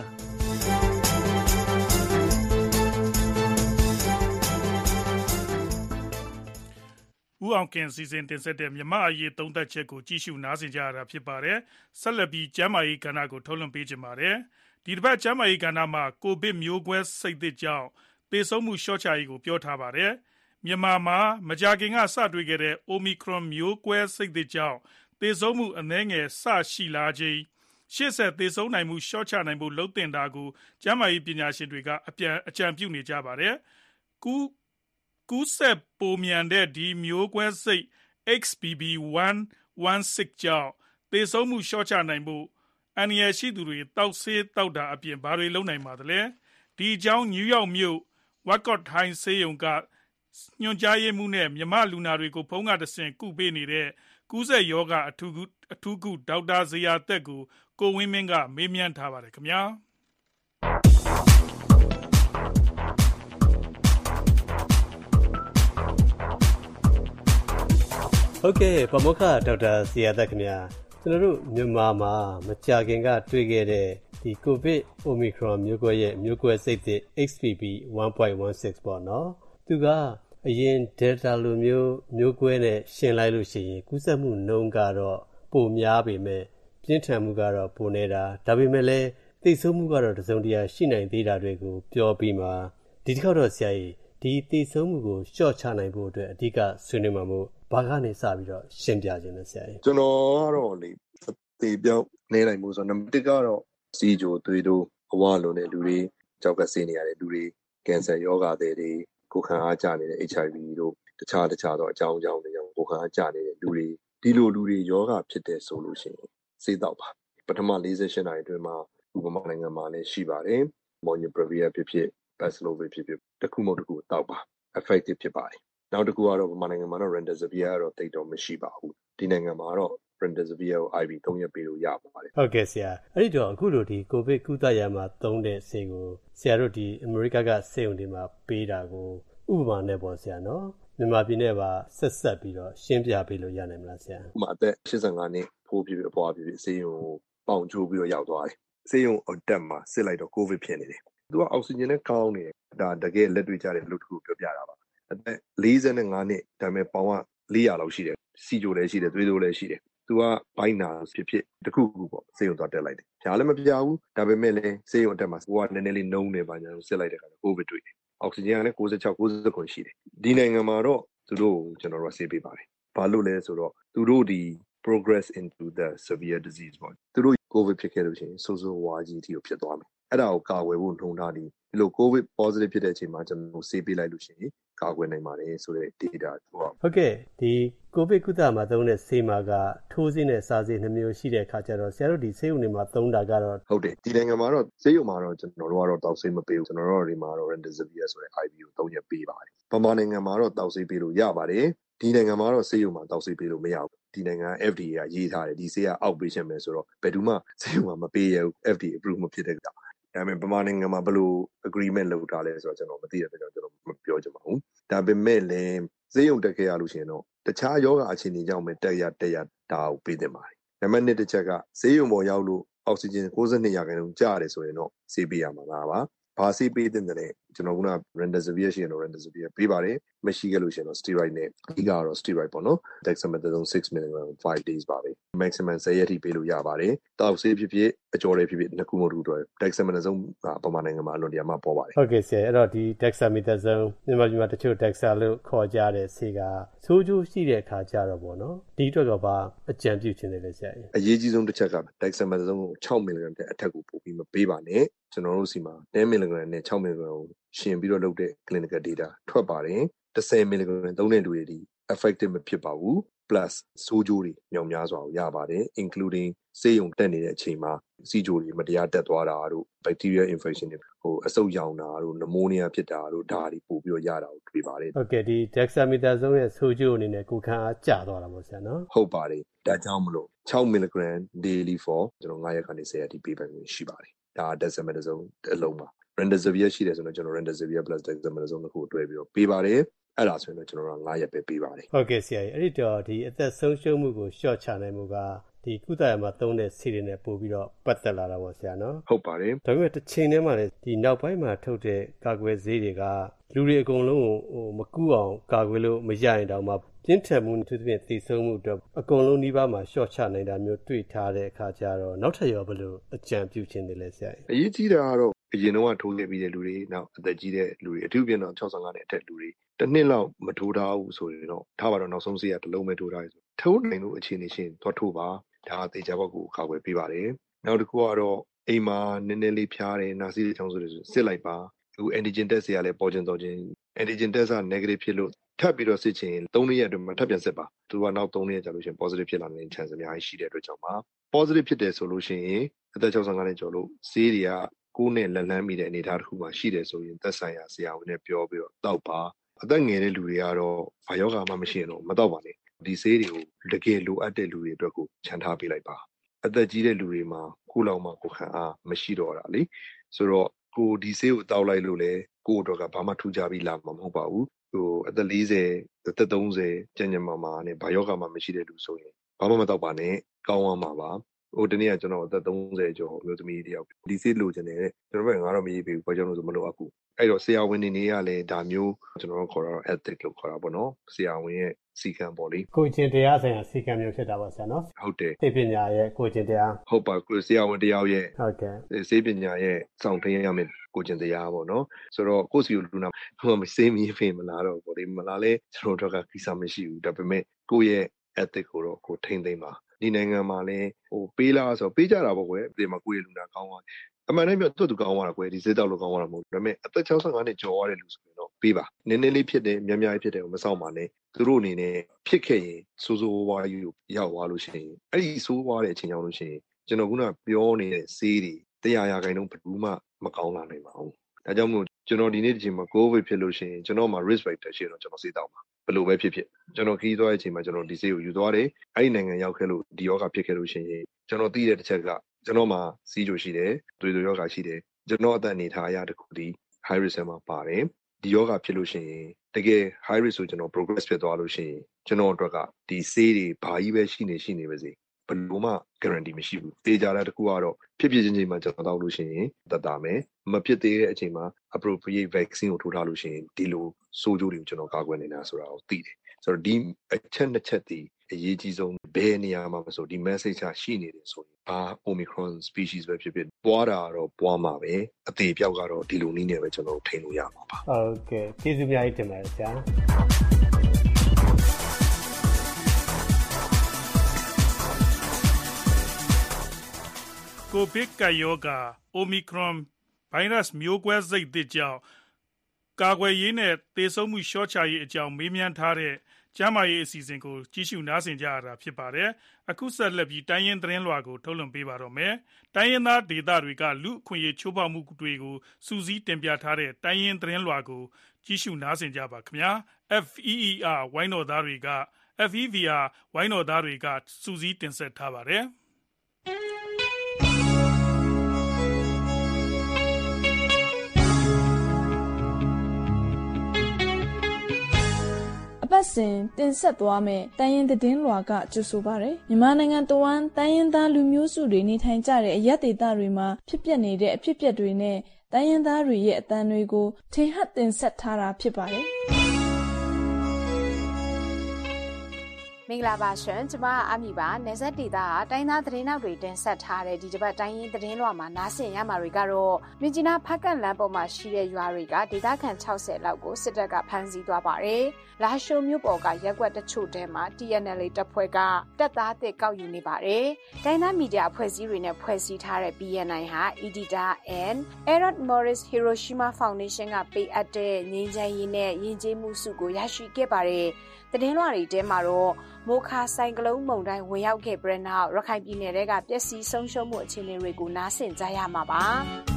ဦးအောင်ကင်စီစဉ်တင်ဆက်တဲ့မြမအရေးသုံးသက်ချက်ကိုကြည့်ရှုနားဆင်ကြရတာဖြစ်ပါတယ်ဆက်လက်ပြီးကျမ်းမာရေးကဏ္ဍကိုထုတ်လွှင့်ပေးကြပါမယ်ဒီတစ်ပတ်ကျမ်းမာရေးကဏ္ဍမှာကိုဗစ်မျိုးကွဲစိတ်သစ်ကြောင့်သေဆုံးမှုလျှော့ချရေးကိုပြောထားပါတယ်မြန်မာမှာမကြာခင်ကစတွေ့ခဲ့တဲ့ Omicron မျိုးကွဲစိတ်သစ်ကြောင့်သေဆုံးမှုအနည်းငယ်စရှိလာချိန်ရှေ့ဆက်သေဆုံးနိုင်မှုလျှော့ချနိုင်ဖို့လုပ်တင်တာကိုကျန်းမာရေးပညာရှင်တွေကအပြန်အကြံပြုနေကြပါတယ်။ကူးကူးဆက်ပိုမြန်တဲ့ဒီမျိုးကွဲစိတ် X B B one one six ကြောင့်သေဆုံးမှုလျှော့ချနိုင်ဖို့အန္တရာယ်ရှိသူတွေတောက်ဆေးတောက်တာအပြင်ဘာတွေလုပ်နိုင်ပါသလဲ။ဒီအကြောင်းနယူးယောက်မြို့ Wacott High ဆေးရုံကညွှန်ကြားရေးမှူးနဲ့မြမလူနာတွေကိုဖုန်းကတဆင့်ကုပေးနေတဲ့ကူးစက်ရောဂါအထူးအထူးကုဒေါက်တာဇေယျသက်ကိုကိုဝင်းမင်းကမေးမြန်းထားပါတယ်ခင်ဗျာဟုတ်ကဲ့ပမုခဒေါက်တာဇေယျသက်ခင်ဗျာကျွန်တော်တို့မြန်မာမှာမကြာခင်ကတွေ့ခဲ့တဲ့ဒီကိုဗစ် Omicron မျိုးကွဲရဲ့မျိုးကွဲစိတ်သစ် X B B one point one six ပေါ့နော်သူကအရင် Delta လိုမျိုးမျိုးကွဲနဲ့ရှင်းလိုက်လို့ရှိရင်ကူးစက်မှုနှုန်းကတော့ပိုများပေမဲ့ပြင်းထန်မှုကတော့ပိုနေတာဒါပေမဲ့လည်းသိဆုံးမှုကတော့တစုံတရာရှိနိုင်သေးတာတွေကိုပြောပြီးမှဒီတစ်ခေါက်တော့ဆရာကြီးဒီသိဆုံးမှုကိုရှော့ချနိုင်ဖို့အတွက်အဓိကဆွေးနွေးမှာမို့ဘာကနေစပြီးတော့ရှင်းပြခြင်းလဲဆရာကြီးကျွန်တော်ကတော့လေသေပြောင်းနေနိုင်မှုဆိုတော့နံပါတ်တစ်ကတော့စီဂျိုသွေးတိုးအဝါလုံးတဲ့လူတွေကြောက်ကဆေးနေရတဲ့လူတွေကင်ဆာယောဂါတွေကိုခံအားကျနေတဲ့ H I V တို့တခြားတခြားသောအကြောင်းအကြောင်းတွေကြောင့်ကိုခံအားကျနေတဲ့လူတွေဒီလိုလူတွေယောဂဖြစ်တဲ့ဆိုလို့ရှိရင်ဆေးတော့ပါပထမ၄၈နာရီအတွင်းမှာဥပမာနိုင်ငံမှာလည်းရှိပါတယ် Molnupiravir ဖြစ်ဖြစ် Paxlovid ဖြစ်ဖြစ်တစ်ခုမဟုတ်တစ်ခုတောက်ပါ effective ဖြစ်ပါတယ်နောက်တစ်ခုကတော့မြန်မာနိုင်ငံမှာတော့ Remdesivir ကတော့တိတ်တော့မရှိပါဘူးဒီနိုင်ငံမှာတော့ Remdesivir ကို I V သုံးရက်ပေးလို့ရပါတယ်ဟုတ်ကဲ့ဆရာအဲ့ဒီတော့အခုလိုဒီကိုဗစ်ကုသရာမှာသုံးတဲ့ဆေးကိုဆရာတို့ဒီအမေရိကကဆေးရုံတွေမှာပေးတာကိုဥပမာနဲ့ပေါ့ဆရာနော်မြန်မာပြည်နဲ့ပါဆက်ဆက်ပြီးတော့ရှင်းပြပေးလို့ရနိုင်မလားဆရာဥပမာအသက်၈၅နှစ်ဖိုးပြပြအပွားပြပြဆေးရုံကိုပေါင်ချိုးပြီးတော့ရောက်သွားတယ်ဆေးရုံအတက်မှာစစ်လိုက်တော့ကိုဗစ်ဖြစ်နေတယ်သူကအောက်ဆီဂျင်နဲ့ကောင်းနေတယ်ဒါတကယ်လက်တွေ့ကြတဲ့လူတစ်ခုပြောပြတာပါအသက်၄၅နှစ်ဒါပေမဲ့ပေါင်က၄ရာလောက်ရှိတယ်စီဂျိုလည်းရှိတယ်သွေးတိုးလည်းရှိတယ်သူကဘိုင်းနာဖြစ်ဖြစ်တခုခုပေါ့ဆေးရုံသွားတက်လိုက်တယ်။ဖြားလည်းမပြဘူးဒါပေမဲ့လည်းဆေးရုံအတက်မှာကိုကနည်းနည်းလေးနှုံးနေပါညာစစ်လိုက်တဲ့အခါကိုဗစ်တွေ့တယ်။အောက်ဆီဂျင်ကလည်း၉၆ ၉၇ရှိတယ်။ဒီနိုင်ငံမှာတော့သူတို့ကျွန်တော်တို့ဆေးပေးပါတယ်။ဘာလို့လဲဆိုတော့သူတို့ဒီ progress into the severe disease ပေါ့သူတို့ကိုဗစ်ဖြစ်ခဲ့လို့ရှိရင်ဆိုးဆိုးဝါးကြီးတီကိုဖြစ်သွားမယ်။အဲ့ဒါကိုကာကွယ်ဖို့နှုံထားပြီးဒီလိုကိုဗစ် positive ဖြစ်တဲ့အချိန်မှာကျွန်တော်ဆေးပေးလိုက်လို့ရှိရင်ကာကွယ်နိုင်ပါတယ်ဆိုတဲ့ data ပေါ့ဟုတ်ကဲ့ဒီကိုဗစ်ကုသမှာသုံးတဲ့ဆေးမှာကထိုးဆေးနဲ့စားဆေးနှစ်မျိုးရှိတဲ့အခါကျတော့ဆရာတို့ဒီဆေးရုံတွေမှာသုံးတာကတော့ဟုတ်တယ်ဒီနိုင်ငံမှာတော့ဆေးရုံမှာတော့ကျွန်တော်တို့ကတော့တောက်ဆေးမပေးဘူးကျွန်တော်တို့ဒီမှာတော့ Remdesivir ဆိုတဲ့ I V ကိုသုံးရက်ပေးပါတယ်ဗမာနိုင်ငံမှာတော့တောက်ဆေးပေးလို့ရပါတယ်ဒီနိုင်ငံမှာတော့ဆေးရုံမှာတောက်ဆေးပေးလို့မရဘူးဒီနိုင်ငံ F D A ကရေးထားတယ်ဒီဆေးက outpatient ပဲဆိုတော့ဘယ်သူမှဆေးရုံမှာမပေးရဘူး F D A approve မဖြစ်တဲ့ကြောင့်ဒါပေမဲ့ဗမာနိုင်ငံမှာဘယ်လို agreement လုပ်ထားလဲဆိုတော့ကျွန်တော်မသိတဲ့အတွက်ကျွန်တော်မပြောချင်ပါဘူးဒါပေမဲ့လည်းဈေးရုံတက်ခဲ့ရလို့ရှိရင်တော့တခြားယောဂအခြေအနေကြောင့်ပဲတက်ရတက်ရတာကိုပေးသင့်ပါတယ်နံပါတ်နှစ်တစ်ချက်ကဈေးရုံပေါ်ရောက်လို့အောက်ဆီဂျင်၉၂ရာခိုင်နှုန်းကျရတယ်ဆိုရင်တော့ဆေးပေးရမှာလားပါဘာဆေးပေးတဲ့တဲ့ကျွန်တော်က Remdesivir ရှိရင်တော့ Remdesivir ပေးပါတယ်မရှိခဲ့လို့ရှိရင်တော့ steroid နဲ့အဓိကတော့ steroid ပေါ့နော် dexamethasone six milligram five days ပါပဲ maximum 10ရက်ထိပေးလို့ရပါတယ်တောက်ဆေးဖြစ်ဖြစ်အကျော်လေးဖြစ်ဖြစ်နှစ်ခုမှတူတော့ dexamethasone ကပမာနိုင်ငံမှာအလွန်တရာမှပေါ်ပါတယ်ဟုတ်ကဲ့ဆရာအဲ့တော့ဒီ dexamethasone မြန်မာပြည်မှာတချို့ dexa လို့ခေါ်ကြတဲ့ဆေးကဆိုးကျိုးရှိတဲ့အခါကျတော့ပေါ့နော်ဒီအတွက်ကဘာအကြံပြုချင်တယ်လဲဆရာအရေးကြီးဆုံးတစ်ချက်က dexamethasone ကိုsix milligram တဲ့အထက်ကိုပို့ပြီးမပေးပါနဲ့ကျွန်တော်တို့စီမှာten milligram နဲ့six milligram ကိုရှင်ပြီးတော့လုပ်တဲ့ clinical data ထွက်ပါတယ်ten milligram သုံးတဲ့လူတွေဒီ effective မဖြစ်ပါဘူး plus ဆိုးကျိုးတွေမြောက်များစွာကိုရပါတယ် including ဆေးရုံတက်နေတဲ့အချိန်မှာစီဂျိုတွေမတရားတက်သွားတာတို့ bacterial infection တွေဟိုအဆုတ်ရောင်တာတို့ pneumonia ဖြစ်တာတို့ဒါတွေပို့ပြီးတော့ရတာကိုတွေ့ပါတယ်ဟုတ်ကဲ့ဒီ dexamethasone ရဲ့ဆိုးကျိုးအနေနဲ့ကိုခံအားကျသွားတာပေါ့ဆရာနော်ဟုတ်ပါတယ်ဒါကြောင့်မလို့six milligram daily for ကျွန်တော်nineရက်ကနေtenရက်ထိပေးပိုင်ခွင့်ရှိပါတယ်ဒါ dexamethasone အလုံးပါ Remdesivir ရှိတယ်ဆိုတော့ကျွန်တော် Remdesivir plus dexamethasone ကိုတွဲပြီးတော့ပေးပါတယ်အဲ့ဒါဆိုရင်တော့ကျွန်တော်တို့nineရက်ပဲပေးပါတယ်ဟုတ်ကဲ့ဆရာအဲ့ဒီတော့ဒီအသက်ဆုံးရှုံးမှုကိုရှော့ချနိုင်မှုကဒီကုသရမှာသုံးတဲ့ဆေးတွေနဲ့ပို့ပြီးတော့ပတ်သက်လာတာပေါ့ဆရာနော်ဟုတ်ပါတယ်ဒါပေမဲ့တစ်ချိန်တည်းမှာလည်းဒီနောက်ပိုင်းမှာထုတ်တဲ့ကာကွယ်ဆေးတွေကလူတွေအကုန်လုံးကိုဟိုမကူအောင်ကာကွယ်လို့မရရင်တောင်မှပြင်းထန်မှုသူသဖြင့်သိဆုံးမှုအတွက်အကုန်လုံးနှိပါးမှာရှော့ချနိုင်တာမျိုးတွေ့ထားတဲ့အခါကျတော့နောက်ထပ်ရောဘယ်လိုအကြံပြုချင်တယ်လဲဆရာအရေးကြီးတာကတော့အရင်တော့ထိုးခဲ့ပြီးတဲ့လူတွေနောက်အသက်ကြီးတဲ့လူတွေအထူးပြန်တော့sixty-fiveနဲ့အထက်လူတွေတစ်နှစ်လောက်မထိုးထားဘူးဆိုရင်တော့ထားပါတော့နောက်ဆုံးဆေးကတစ်လုံးပဲထိုးထားရဆိုထိုးနိုင်လို့အခြေအနေရှင်သွားထိုးပါဒါအသေးချာဘောက်ကိုကာကွယ်ပေးပါတယ်နောက်တစ်ခုကတော့အိမ်မှာနည်းနည်းလေးဖျားတယ်နာစီးချောင်းဆိုလို့စစ်လိုက်ပါအခု antigen test တွေကလည်းပေါ်ကျင်တော့ချင်း antigen test က negative ဖြစ်လို့ထပ်ပြီးတော့စစ်ချင်threeရက်အတွင်းမှာထပ်ပြန်စစ်ပါသူကနောက်threeရက်ကြာလို့ရှိရင် positive ဖြစ်လာနိုင်တဲ့ chance အများကြီးရှိတဲ့အတွက်ကြောင့်ပါ positive ဖြစ်တယ်ဆိုလို့ရှိရင်အသက်sixty-fiveနဲ့ကျော်လို့ဆေးတွေကကိုယ်နဲ့လက်လန်းမိတဲ့အနေအထားတစ်ခုမှရှိတယ်ဆိုရင်သက်ဆိုင်ရာဆရာဝန်နဲ့ပြောပြီးတော့တောက်ပါအသက်ငယ်တဲ့လူတွေကတော့ဘာယောဂမှမရှိရင်တော့မတောက်ပါနဲ့ဒီဆေးတွေကိုတကယ်လိုအပ်တဲ့လူတွေအတွက်ကိုခြံထားပေးလိုက်ပါအသက်ကြီးတဲ့လူတွေမှာကိုယ်လောက်မှကိုခံအားမရှိတော့တာလေဆိုတော့ကိုဒီဆေးကိုတောက်လိုက်လို့လေကိုယ့်အတွက်ကဘာမှထူးခြားပြီးလာမှာမဟုတ်ပါဘူးဟိုအသက်fortyအသက်thirtyကျန်ကျန်မာမာနဲ့ဘာယောဂမှမရှိတဲ့လူဆိုရင်ဘာမှမတောက်ပါနဲ့ကောင်းအောင်ပါပါဟိုတနေ့ကကျွန်တော်အသက်thirtyကျော်အမျိုးသမီးတယောက်ဒီဆေးလိုချင်တယ်ကျွန်တော်ဘက်ငါတော့မရေးပေးဘူးဘာကြောင့်လဲဆိုမလိုအပ်ဘူးအဲ့တော့ဆရာဝန်တွေနေရလဲဒါမျိုးကျွန်တော်တို့ခေါ်တော့ ethic လို့ခေါ်တာပေါ့နော်ဆရာဝန်ရဲ့စီကံပေါ့လေကိုချင်းတရားဆိုင်ရာစီကံမျိုးဖြစ်တာပါဆရာနော်ဟုတ်တယ်သိပညာရဲ့ကိုချင်းတရားဟုတ်ပါကိုဆရာဝန်တယောက်ရဲ့ဟုတ်ကဲ့စေပညာရဲ့စောင့်ထိန်ရမယ်ကိုချင်းတရားပေါ့နော်ဆိုတော့ကိုစီလူနာဟိုမစေးမီဖေးမလားတော့ပေါ့လေမလားလဲကျွန်တော်တို့ကကိစ္စမရှိဘူးဒါပေမဲ့ကိုရဲ့ ethic ကိုတော့ကိုထိန်သိမ်းပါဒီနိုင်ငံမှာလဲဟိုပေးလားဆိုပေးကြတာပေါ့ကွယ်ဒီမှာကိုရဲ့လူနာကောင်းသွားအမှန်တမ်းပြောသူ့သူကောင်းသွားတာကွယ်ဒီစေးတောက်လို့ကောင်းသွားတာမဟုတ်ဘူးဒါပေမဲ့အသက်sixty-fiveနဲ့ကျော်သွားတဲ့လူဆိုရင်တော့ပေးပါနည်းနည်းလေးဖြစ်တယ်များများလေးဖြစ်တယ်ကိုမစောင့်ပါနဲ့သူတို့အနေနဲ့ဖြစ်ခဲ့ရင်စိုးစိုးဝါးယူရောက်သွားလို့ရှိရင်အဲ့ဒီစိုးဝါးတဲ့အချိန်ရောက်လို့ရှိရင်ကျွန်တော်ခုနပြောနေတဲ့ဆေးတွေone hundredရာခိုင်နှုန်းဘယ်သူမှမကောင်းလာနိုင်ပါဘူးဒါကြောင့်မို့ကျွန်တော်ဒီနေ့ဒီချိန်မှာ COVID ဖြစ်လို့ရှိရင်ကျွန်တော်မှာ risk factor ရှိတော့ကျွန်တော်ဆေးတောက်ပါဘယ်လိုပဲဖြစ်ဖြစ်ကျွန်တော်ခီးသွားတဲ့အချိန်မှာကျွန်တော်ဒီဆေးကိုယူသွားတယ်အဲ့ဒီနိုင်ငံရောက်ခဲ့လို့ဒီယောဂဖြစ်ခဲ့လို့ရှိရင်ကျွန်တော်သိတဲ့တစ်ချက်ကကျွန်တော်မှာစီးကြိုရှိတယ်သွေးသွေးယောဂရှိတယ်ကျွန်တော်အသက်အနေထားအရာတစ်ခုဒီ high risk မှာပါတယ်ဒီယောဂဖြစ်လို့ရှိရင်တကယ် high risk ဆိုကျွန်တော် progress ဖြစ်သွားလို့ရှိရင်ကျွန်တော်အတွက်ကဒီဆေးတွေဘာကြီးပဲရှိနေရှိနေပါစေဘယ်လိုမှ guarantee မရှိဘူးတေးကြတာတခုကတော့ဖြစ်ဖြစ်ချင်းချင်းမှကျွန်တော်တောက်လို့ရှိရင်သက်သာမယ်မဖြစ်သေးတဲ့အချိန်မှာ appropriate vaccine ကိုထိုးထားလို့ရှိရင်ဒီလိုဆိုးကျိုးတွေကိုကျွန်တော်ကာကွယ်နေတာဆိုတာကိုသိတယ်ဆိုတော့ဒီအချက်နှစ်ချက်ဒီအရေးကြီးဆုံးဘယ်နေရာမှာမဆိုဒီ message ရှိနေတယ်ဆိုရင်ဘာ Omicron species ပဲဖြစ်ဖြစ်ပွားတာတော့ပွားမှာပဲအသေးပြောက်ကတော့ဒီလိုနည်းနဲ့ပဲကျွန်တော်ထိန်းလို့ရမှာပါဟုတ်ကဲ့ကျေးဇူးများကြီးတင်ပါတယ်ဆရာကိုဗစ်ကပ်ရောဂါ Omicron ဗိုင်းရပ်စ်မျိုးကွဲစိတ်သစ်ကြောင့်ကာကွယ်ရေးနဲ့သေဆုံးမှုလျှော့ချရေးအကြောင်းမေးမြန်းထားတဲ့ကျန်းမာရေးအစီအစဉ်ကိုကြည့်ရှုနားဆင်ကြရတာဖြစ်ပါတယ်။အခုဆက်လက်ပြီးတိုင်းရင်းသတင်းလွှာကိုထုတ်လွှင့်ပေးပါတော့မယ်။တိုင်းရင်းသားဒေသတွေကလူအခွင့်အရေးချိုးဖောက်မှုတွေကိုစူးစီးတင်ပြထားတဲ့တိုင်းရင်းသတင်းလွှာကိုကြည့်ရှုနားဆင်ကြပါခင်ဗျာ။ F E E R ဝိုင်းတော်သားတွေက F E V R ဝိုင်းတော်သားတွေကစူးစီးတင်ဆက်ထားပါတယ်။ပတ်စဉ်တင်ဆက်သွားမယ့်တိုင်းရင်းသတင်းလွှာကကြိုဆိုပါရယ်မြန်မာနိုင်ငံတဝန်းတိုင်းရင်းသားလူမျိုးစုတွေနေထိုင်ကြတဲ့အရပ်ဒေသတွေမှာဖြစ်ပျက်နေတဲ့အဖြစ်အပျက်တွေနဲ့တိုင်းရင်းသားတွေရဲ့အသံတွေကိုထင်ဟပ်တင်ဆက်ထားတာဖြစ်ပါတယ်မင်္ဂလာပါရှင်ကျမအမီပါနေဆက်ဒေတာတိုင်းသားသတင်းနောက်တွေတင်ဆက်ထားတဲ့ဒီတစ်ပတ်တိုင်းရင်းသတင်းလွှာမှာနားဆင်ရမှာတွေကတော့မြကြီးနားဖက်ကန့်လမ်းပေါ်မှာရှိတဲ့ရွာတွေကဒေသခံ၆၀လောက်ကိုစစ်တပ်ကဖမ်းဆီးသွားပါတယ်။လာရှိုမြို့ပေါ်ကရက်ကွက်တချို့တဲမှာ T N L A တပ်ဖွဲ့ကတပ်သားအသစ်ကောက်ယူနေပါတယ်။တိုင်းသားမီဒီယာအဖွဲ့အစည်းတွေနဲ့ဖွဲ့စည်းထားတဲ့ B N I ဟာ Editor and Errol Morris Hiroshima Foundation ကပေးအပ်တဲ့ငြိမ်းချမ်းရေးနဲ့ယဉ်ကျေးမှုဆုကိုရရှိခဲ့ပါတယ်။သတင်းလွှာတွေထဲမှာတော့မိုခါဆိုင်ကလုန်းမုန်တိုင်းဝင်ရောက်ခဲ့ပြီးနောက်ရခိုင်ပြည်နယ်ကပျက်စီးဆုံးရှုံးမှုအခြေအနေတွေကိုနားဆင်ကြရမှာပါ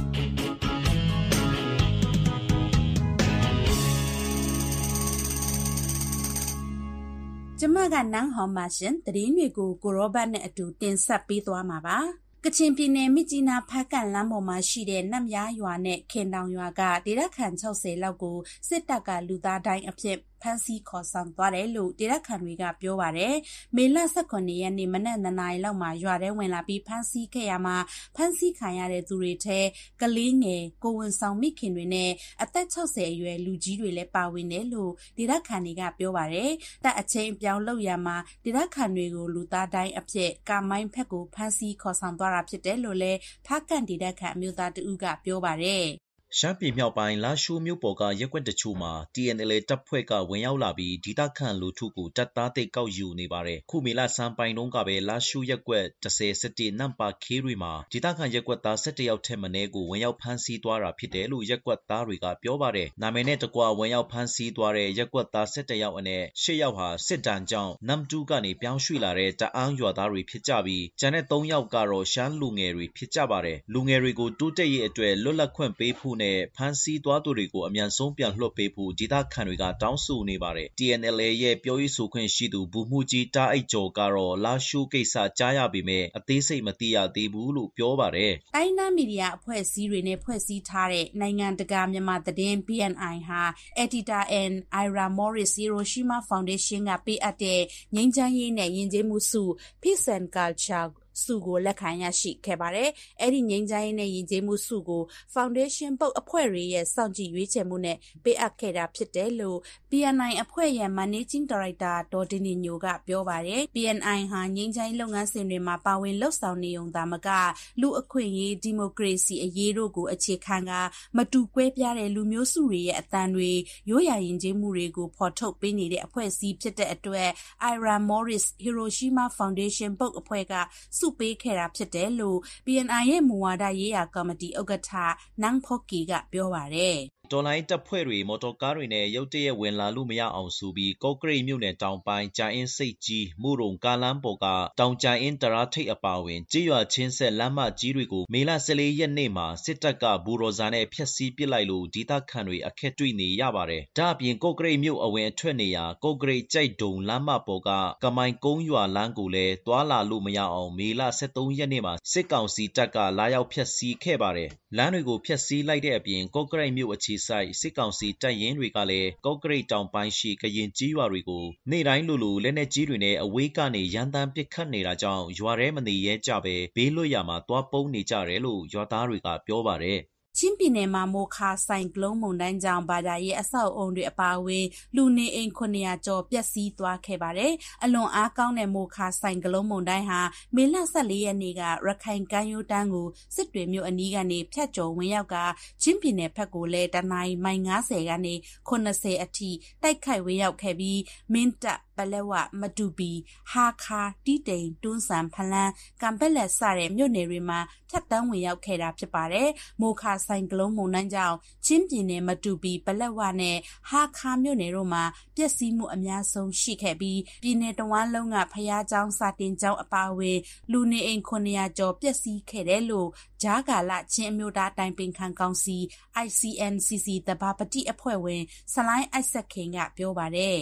ကျမကနန်းဟော်မာရှင်သတင်းတွေကိုကိုရောဘတ်နဲ့အတူတင်ဆက်ပေးသွားမှာပါကချင်ပြည်နယ်မြစ်ကြီးနားဖက်ကန့်လမ်းပေါ်မှာရှိတဲ့နတ်မြားရွာနဲ့ခင်တောင်ရွာကဒေသခံ၆၀လောက်ကိုစစ်တပ်ကလူသားတိုင်းအဖြစ်ဖမ်းဆီးခေါ်ဆောင်သွားတယ်လို့ဒေသခံတွေကပြောပါတယ်။မေလ၁၇ရက်နေ့မနက်၂နာရီလောက်မှာရွာထဲဝင်လာပြီးဖမ်းဆီးခဲ့ရမှာဖမ်းဆီးခံရတဲ့သူတွေထဲကလေးငယ်ကိုဝန်ဆောင်မိခင်တွေနဲ့အသက်၆၀အရွယ်လူကြီးတွေလည်းပါဝင်တယ်လို့ဒေသခံတွေကပြောပါတယ်။တပ်အချင်းပြောင်းလောက်ရမှာဒေသခံတွေကိုလူသားတိုင်းအဖြစ်ကာမိုင်းဖက်ကိုဖမ်းဆီးခေါ်ဆောင်သွားတာဖြစ်တယ်လို့လည်းဖားကန်ဒေသခံအမျိုးသားတဦးကပြောပါတယ်။ရှမ်းပြည်မြောက်ပိုင်းလာရှိုးမြို့ပေါ်ကရက်ကွက်တချို့မှာ T N L A တပ်ဖွဲ့ကဝင်ရောက်လာပြီးဒေသခံလူထုကိုတပ်သားသိကောက်ယူနေပါတယ်။ခုမေလစံပိုင်တုန်းကပဲလာရှိုးရက်ကွက်၁၀ ၁၁နမ်ပါခေးတွေမှာဒေသခံရက်ကွက်သား၁၁ယောက်ထက်မနည်းကိုဝင်ရောက်ဖမ်းဆီးသွားတာဖြစ်တယ်လို့ရက်ကွက်သားတွေကပြောပါတယ်။နာမည်နဲ့တကွဝင်ရောက်ဖမ်းဆီးသွားတဲ့ရက်ကွက်သား၁၁ယောက်အနက်၈ယောက်ဟာစစ်တမ်းကြောင့်နမ်တူကနေပြောင်းရွှေ့လာတဲ့တအာင်းရွာသားတွေဖြစ်ကြပြီးကျန်တဲ့၃ယောက်ကတော့ရှမ်းလူငယ်တွေဖြစ်ကြပါတယ်။လူငယ်တွေကိုတိုးတက်ရေးအတွက်လွတ်လပ်ခွင့်ပေးဖို့နဲ့ဖမ်းဆီးသွားသူတွေကိုအမြန်ဆုံးပြန်လွှတ်ပေးဖို့ဒေသခံတွေကတောင်းဆိုနေပါတယ်။ T N L A ရဲ့ပြောရေးဆိုခွင့်ရှိသူဘူမှုကြီးတားအိတ်ကျော်ကတော့လာရှိုးကိစ္စကြားရပေမဲ့အသေးစိတ်မသိရသေးဘူးလို့ပြောပါတယ်။တိုင်းသားမီဒီယာအဖွဲ့အစည်းတွေနဲ့ဖွဲ့စည်းထားတဲ့နိုင်ငံတကာမြန်မာသတင်း B N I ဟာ Editor and Ira Morris Hiroshima Foundation ကပေးအပ်တဲ့ငြိမ်းချမ်းရေးနဲ့ယဉ်ကျေးမှုဆု Peace and Cultureစုကိုလက်ခံရရှိခဲ့ပါတယ်။အဲ့ဒီငြိမ်းချမ်းရေးနဲ့ယဉ်ကျေးမှုစုကို Foundation ပုတ်အဖွဲ့တွေရဲ့စောင့်ကြည့်ရွေးချယ်မှုနဲ့ပေးအပ်ခဲ့တာဖြစ်တယ်လို့ B N I အဖွဲ့ရဲ့ Managing Director ဒေါ်တင်နေညိုကပြောပါတယ်။ B N I ဟာငြိမ်းချမ်းရေးလုပ်ငန်းစဉ်တွေမှာပါဝင်လှုပ်ဆောင်နေုံသာမကလူအခွင့်အရေးဒီမိုကရေစီအရေးတို့ကိုအခြေခံကမတူကွဲပြားတဲ့လူမျိုးစုတွေရဲ့အသံတွေရိုးရာယဉ်ကျေးမှုတွေကိုဖော်ထုတ်ပေးနေတဲ့အဖွဲ့အစည်းဖြစ်တဲ့အတွက် Ira Morris Hiroshima Foundation ပုတ်အဖွဲ့ကစုပေးခဲ့တာဖြစ်တယ်လို့ B N I ရဲ့မူဝါဒရေးရာကော်မတီဥက္ကဋ္ဌနန်းဖော့ကီကပြောပါတယ်တော်လိုင်းတပ်ဖွဲ့တွေမော်တော်ကားတွေနဲ့ရုတ်တရက်ဝင်လာလို့မရအောင်ဆိုပြီးကော့ကရိတ်မြို့နယ်တောင်ပိုင်းကြာအင်းစိတ်ကြီးမူရုံကားလမ်းပေါ်ကတောင်ကြာအင်းတရာထိပ်အပါဝင်ကြေးရွာချင်းဆက်လမ်းမကြီးတွေကိုမေလ၁၄ရက်နေ့မှာစစ်တပ်ကဘူရိုဇာနဲ့ဖျက်ဆီးပစ်လိုက်လို့ဒေသခံတွေအခက်တွေ့နေရပါတယ်။ဒါအပြင်ကော့ကရိတ်မြို့အဝင်အထွက်နေရာကော့ကရိတ်ကြိုက်ဒုံလမ်းမပေါ်ကကမိုင်ကုန်းရွာလမ်းကိုလည်းတွာလာလို့မရအောင်မေလ၁၃ရက်နေ့မှာစစ်ကောင်စီတပ်ကလာရောက်ဖျက်ဆီးခဲ့ပါတယ်။လမ်းတွေကိုဖျက်ဆီးလိုက်တဲ့အပြင်ကော့ကရိတ်မြို့အခြေစိုက်စစ်ကောင်စီတပ်ရင်းတွေကလည်းကော့ကရိတ်တောင်ပိုင်းရှိကရင်ကြီးရွာတွေကိုနေ့တိုင်းလိုလိုလက်နက်ကြီးတွေနဲ့အဝေးကနေရန်တမ်းပစ်ခတ်နေတာကြောင့်ရွာထဲမနေရဲကြပဲဘေးလွတ်ရာမှာတွားပုန်းနေကြတယ်လို့ရွာသားတွေကပြောပါတယ်ချင်းပြည်နယ်မှာမိုခါဆိုင်ကလုန်းမုန်တိုင်းကြောင့်ဘာသာရေးအဆောက်အုံတွေအပါအဝင်လူနေအိမ်ခုနှစ်ရာကျော်ပျက်စီးသွားခဲ့ပါတယ်။အလွန်အားကောင်းတဲ့မိုခါဆိုင်ကလုန်းမုန်တိုင်းဟာမေလ၁၄ရက်နေ့ကရခိုင်ကမ်းရိုးတန်းကိုစစ်တွေမြို့အနီးကနေဖြတ်ကျော်ဝင်ရောက်ကချင်းပြည်နယ်ဘက်ကိုလည်းတနိုင်းမိုင်၅၀ကနေ၇၀အထိတိုက်ခိုက်ဝင်ရောက်ခဲ့ပြီးမင်းတပ်ပလက်ဝမတူပီဟာခါတီတိန်တွန်းဆန်ဖလန်းကံပက်လက်စတဲ့မြို့နယ်တွေမှာဖြတ်တန်းဝင်ရောက်ခဲ့တာဖြစ်ပါတယ်။မိုခါဆိုင်ကလုန်းမုန်တိုင်းကြောင့်ချင်းပြည်နယ်မတူပီပလက်ဝနဲ့ဟာခါမြို့နယ်တို့မှာပျက်စီးမှုအများဆုံးရှိခဲ့ပြီးပြည်နယ်တဝန်းလုံးကဖျားကျောင်းစာတင်ကျောင်းအပါအဝင်လူနေအိမ်ခုနှစ်ရာကျော်ပျက်စီးခဲ့တယ်လို့ဂျာကာလချင်းအမျိုးသားတိုင်ပင်ခံကောင်စီ I C N C C တဘာပတိအဖွဲ့ဝင်ဆလိုင်းအိုက်ဆက်ခင်ကပြောပါတယ်ရ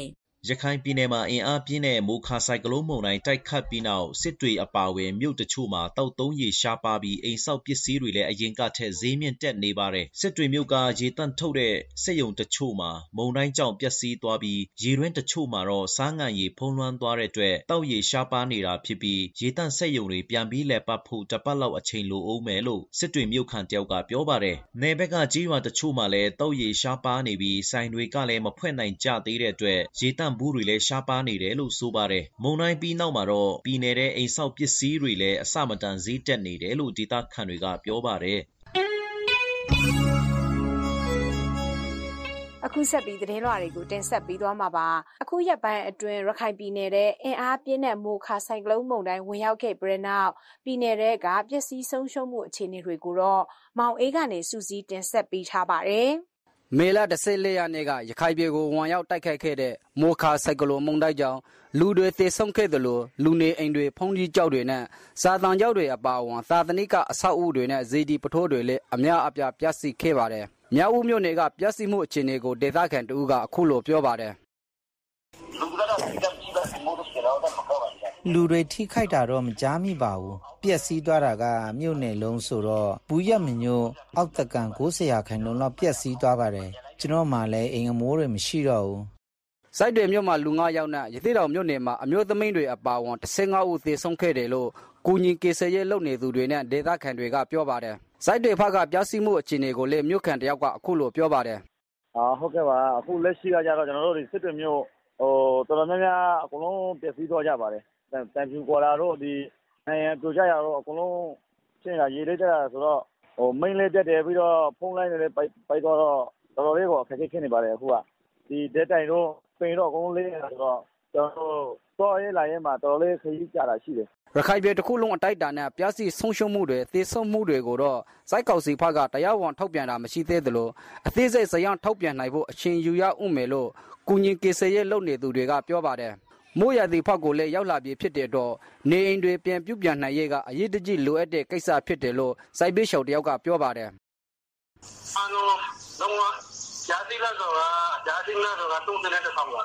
ရခိုင်ပြည်နယ်မှာအင်အားပြင်းတဲ့မိုခါဆိုင်ကလုန်းမုန်တိုင်းတိုက်ခတ်ပြီးနောက်စစ်တွေအပါအဝင်မြို့တချို့မှာတောက်သုံးရေရှားပါပြီးအိမ်ဆောက်ပစ္စည်းတွေလည်းအရင်ကထက်ဈေးမြင့်တက်နေပါတယ်စစ်တွေမြို့ကရေတန့်ထုတ်တဲ့စက်ရုံတချို့မှာမုန်တိုင်းကြောင့်ပျက်စီးသွားပြီးရေတွင်းတချို့မှာတော့စားငံရေဖုံးလွှမ်းသွားတဲ့အတွက်တောက်ရေရှားပါနေတာဖြစ်ပြီးရေတန့်စက်ရုံတွေပြန်ပြီးလည်ပတ်ဖို့တပတ်လောက်အချိန်လိုအောင်မယ်လို့စစ်တွေမြို့ခံတယောက်ကပြောပါတယ်နယ်ဘက်ကကြေးရွာတချို့မှာလည်းတောက်ရေရှားပါနေပြီးဆိုင်တွေကလည်းမဖွင့်နိုင်ကြသေးတဲ့အတွက်ရေတန့်ဘူးတွေလည်းရှားပါနေတယ်လို့ဆိုပါတယ်မုန်တိုင်းပြီးနောက်မှာတော့ပြည်နယ်တဲ့အိမ်ဆောက်ပစ္စည်းတွေလည်းအစမတန်ဈေးတက်နေတယ်လို့ဒေသခံတွေကပြောပါတယ်အခုဆက်ပြီးသတင်းလွှာတွေကိုတင်ဆက်ပေးသွားမှာပါအခုရက်ပိုင်းအတွင်းရခိုင်ပြည်နယ်တဲ့အင်အားပြင်းတဲ့မိုခါဆိုင်ကလုန်းမုန်တိုင်းဝင်ရောက်ခဲ့ပြီးနောက်ပြည်နယ်တွေကပျက်စီးဆုံးရှုံးမှုအခြေအနေတွေကိုတော့မောင်အေးကနေစူးစီးတင်ဆက်ပေးထားပါတယ်မေလတစ်ဆယ့်လေးရက်နေ့ကရခိုင်ပြည်ကိုဝင်ရောက်တိုက်ခတ်ခဲ့တဲ့မိုခါဆိုင်ကလုန်းမုန်တိုင်းကြောင့်လူတွေသေဆုံးခဲ့တယ်လို့လူနေအိမ်တွေဖုံးကြီးကျောက်တွေနဲ့စာတန်ကျောက်တွေအပါအဝင်သာသနိကအဆောက်အဦတွေနဲ့ဇေဒီပထိုးတွေလည်းအများအပြားပျက်စီးခဲ့ပါတယ်မြောက်ဦးမြို့နယ်ကပျက်စီးမှုအခြေအနေကိုဒေသခံတဦးကအခုလိုပြောပါတယ်လူတွေထိခိုက်တာတော့မကြားမိပါဘူးပျက်စီးသွားတာကမြို့နယ်လုံးဆိုတော့ဘူးရမညိုအောက်တကန်ကိုးဆရာခိုင်လုံးလောက်ပျက်စီးသွားပါတယ်ကျွန်တော်မှလည်းအိမ်အမိုးတွေမရှိတော့ဘူးစိုက်တွေမြို့မှာလူငါးယောက်နဲ့ရသေးတော်မြို့နယ်မှာအမျိုးသမီးတွေအပါအဝင်၁၅ဦးသေဆုံးခဲ့တယ်လို့ကုညီကေဆယ်ရဲလုပ်နေသူတွေနဲ့ဒေသခံတွေကပြောပါတယ်စိုက်တွေဖက်ကပျက်စီးမှုအခြေအနေကိုလည်းမြို့ခံတယောက်ကအခုလိုပြောပါတယ်အာဟုတ်ကဲ့ပါအခုလက်ရှိကကြတော့ကျွန်တော်တို့ဒီစစ်တွေမြို့ဟိုတော်တော်များများအကုန်လုံးပျက်စီးသွားကြပါတယ်တန်ဖြူကွာလာတော့ဒီနိုင်ငံပြိုကျရတော့အကုန်လုံးရှင်းတာရေလေးတက်တာဆိုတော့ဟိုမိန်းလေးတက်တယ်ပြီးတော့ဖုန်းလိုင်းတွေလည်းပိုက်ပိုက်တော့တော်တော်လေးကိုအခက်အခဲဖြစ်နေပါတယ်အခုကဒီဒက်တိုင်တော့ပိန်တော့အကုန်လုံးလေးနေတာဆိုတော့ကျွန်တော်တို့တော့ရေးလာရေးမှာတော်တော်လေးခရီးကြတာရှိတယ်ရခိုင်ပြည်တစ်ခုလုံးအတိုက်အတာနဲ့ပြားစီဆုံးရှုံးမှုတွေသေဆုံးမှုတွေကိုတော့စိုက်ကောက်စီဖက်ကတရားဝင်ထုတ်ပြန်တာမရှိသေးသလိုအသေးစိတ်ဇယန်းထုတ်ပြန်နိုင်ဖို့အချိန်ယူရဦးမယ်လို့ကုညီကေဆယ်ရဲလုပ်နေသူတွေကပြောပါတယ်မိုးရသည့်ဖက်ကိုလည်းရောက်လာပြီးဖြစ်တဲ့တော့နေအိမ်တွေပြန်ပြုပြန်နိုင်ရေးကအရေးတကြီးလိုအပ်တဲ့ကိစ္စဖြစ်တယ်လို့စိုက်ပေးရှောက်တယောက်ကပြောပါတယ်အားလုံးတော့ဂျာတိလာဆိုတာဂျာတိလာဆိုတာသုံးတဲ့တစ်ဆောင်ပါ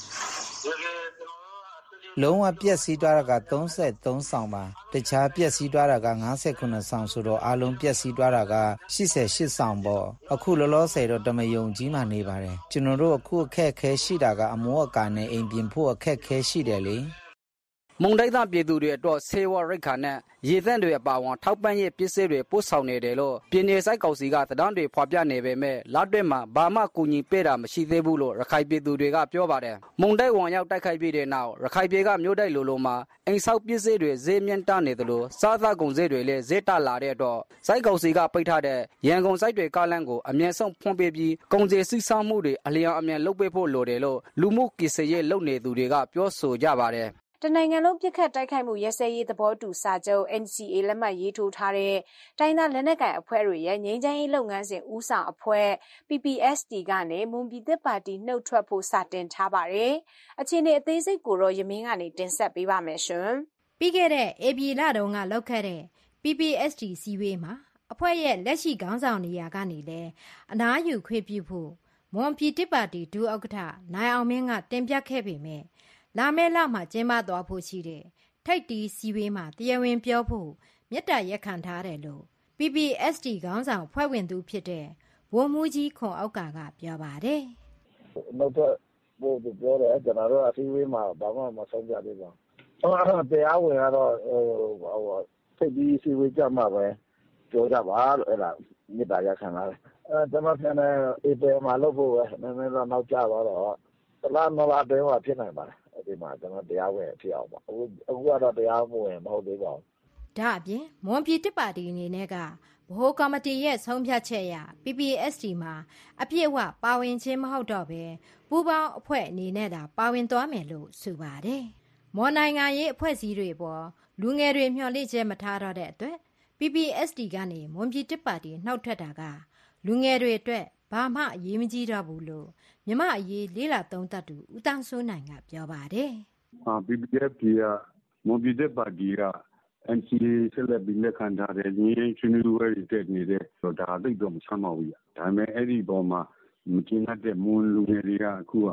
လုံးဝပျက်စီးသွားတာကသုံးသုံးဆောင်ပါတခြားပျက်စီးသွားတာက၅၉ဆောင်ဆိုတော့အလုံးပျက်စီးသွားတာက၈၈ဆောင်ပေါ့အခုလောလောဆယ်တော့တမယုံကြီးမှနေပါတယ်ကျွန်တော်တို့အခုအခက်ခဲရှိတာကအမိုးအကာနဲ့အိမ်ပြင်ဖို့အခက်ခဲရှိတယ်လေမုန်တိုင်းသားပြည်သူတွေအတွက်ဆေးဝါးရိက္ခာနဲ့ရေသန့်တွေအပါအဝင်ထောက်ပံ့ရေးပစ္စည်းတွေပို့ဆောင်နေတယ်လို့ပြည်내စိုက်ကောင်စီကသဏ္ဍာန်တွေဖော်ပြနေပေမဲ့လက်တွေ့မှာဘာမှကူညီပေးတာမရှိသေးဘူးလို့ရခိုင်ပြည်သူတွေကပြောပါတယ်မုန်တိုင်းဝင်ရောက်တိုက်ခိုက်ပြီးတဲ့နောက်ရခိုင်ပြည်ကမြို့တိုက်လိုလိုမှာအိမ်ဆောက်ပစ္စည်းတွေဈေးမြင့်တက်နေတယ်လို့စားသောက်ကုန်ဈေးတွေလည်းဈေးတက်လာတဲ့အတွက်စိုက်ကောင်စီကပိတ်ထားတဲ့ရန်ကုန်စိုက်တွေကားလမ်းကိုအမြင့်ဆုံးဖွင့်ပေးပြီးကုန်စည်စီးဆင်းမှုတွေအလျော်အမြန်လုပ်ပေးဖို့လိုတယ်လို့လူမှုကိစ္စရေးလုပ်နေသူတွေကပြောဆိုကြပါတယ်တနိုင်ငံလုံးပြစ်ခတ်တိုက်ခိုက်မှုရဲစဲရေးသဘောတူစာချုပ် N C A လက်မှတ်ရေးထိုးထားတဲ့တိုင်းသားလက်နက်ကိုင်အဖွဲ့တွေရဲ့ငြိမ်းချမ်းရေးလုပ်ငန်းစဉ်ဦးဆောင်အဖွဲ့ P P S T ကနေမွန်ပြည်သစ်ပါတီနှုတ်ထွက်ဖို့စတင်ထားပါတယ်။အခြေအနေအသေးစိတ်ကိုတော့ယမင်းကနေတင်ဆက်ပေးပါမယ်ရှင်။ပြီးခဲ့တဲ့ဧပြီလတုန်းကလောက်ခဲ့တဲ့ P P S T စီဝေးမှာအဖွဲ့ရဲ့လက်ရှိခေါင်းဆောင်နေရာကနေလဲအနားယူခွင့်ပြုဖို့မွန်ပြည်သစ်ပါတီဒုဥက္ကဋ္ဌနိုင်အောင်မင်းကတင်ပြခဲ့ပေမဲ့လာမယ့်လမှာကျင်းပသွားဖို့ရှိတဲ့ထိပ်တီးစီဝေးမှာတရားဝင်ပြောဖို့မြတ်တာရက်ခံထားတယ်လို့ P P S T ခေါင်းဆောင်ဖွဲ့ဝင်သူဖြစ်တဲ့ဝုံမှုကြီးခွန်အောက်ကကပြောပါတယ်။နောက်တော့ဘို့ပြောတယ်ကျွန်တော်တို့အစီအဝေးမှာဘာမှမဆုံးပြသေးပါဘူး။အဲ့ဒါတရားဝင်ကတော့ဟိုဟိုထိပ်တီးစီဝေးကြမှာပဲပြောကြပါလို့အဲ့ဒါမြတ်တာရက်ခံလာတယ်။အဲကျွန်တော်ပြန်နေအေးတယ်မှာလို့ဖို့ပဲနည်းနည်းတော့နောက်ကျသွားတော့တလားမလားတဲမှာဖြစ်နိုင်ပါတယ်ဒီမှာကျွန်တော်တရားဝင်ဖြစ်အောင်ပါအခုအခုကတော့တရားမဝင်မဟုတ်သေးပါဘူးဒါအပြင်မွန်ပြည်တစ်ပါတီအနေနဲ့ကဗဟိုကော်မတီရဲ့ဆုံးဖြတ်ချက်အရ P P S T မှာအပြည့်အဝပါဝင်ခြင်းမဟုတ်တော့ပဲပူးပေါင်းအဖွဲ့အနေနဲ့သာပါဝင်သွားမယ်လို့ဆိုပါတယ်မော်နိုင်ငံရေးအဖွဲ့အစည်းတွေပေါ်လူငယ်တွေမျှော်လင့်ချက်မထားတော့တဲ့အတွက် P P S T ကနေမွန်ပြည်တစ်ပါတီနှောက်ထွက်တာကလူငယ်တွေအတွက်ဘာမှအရေးမကြီးတော့ဘူးလို့မြမအရေးလေးလာသုံးသပ်သူဦးတန်းစိုးနိုင်ကပြောပါတယ်။အာ P P S T ကမွန်ပြည်သစ်ပါတီက N C A ဆက်လက်ပြီးလက်ခံထားတဲ့ညီရင်းချင်းလူဝဲတွေတက်နေတဲ့ဆိုတော့ဒါသိတော့မဆမ်းပါဘူး။ဒါပေမဲ့အဲ့ဒီပေါ်မှာမကျင်းတဲ့မွန်လူငယ်တွေကအခုက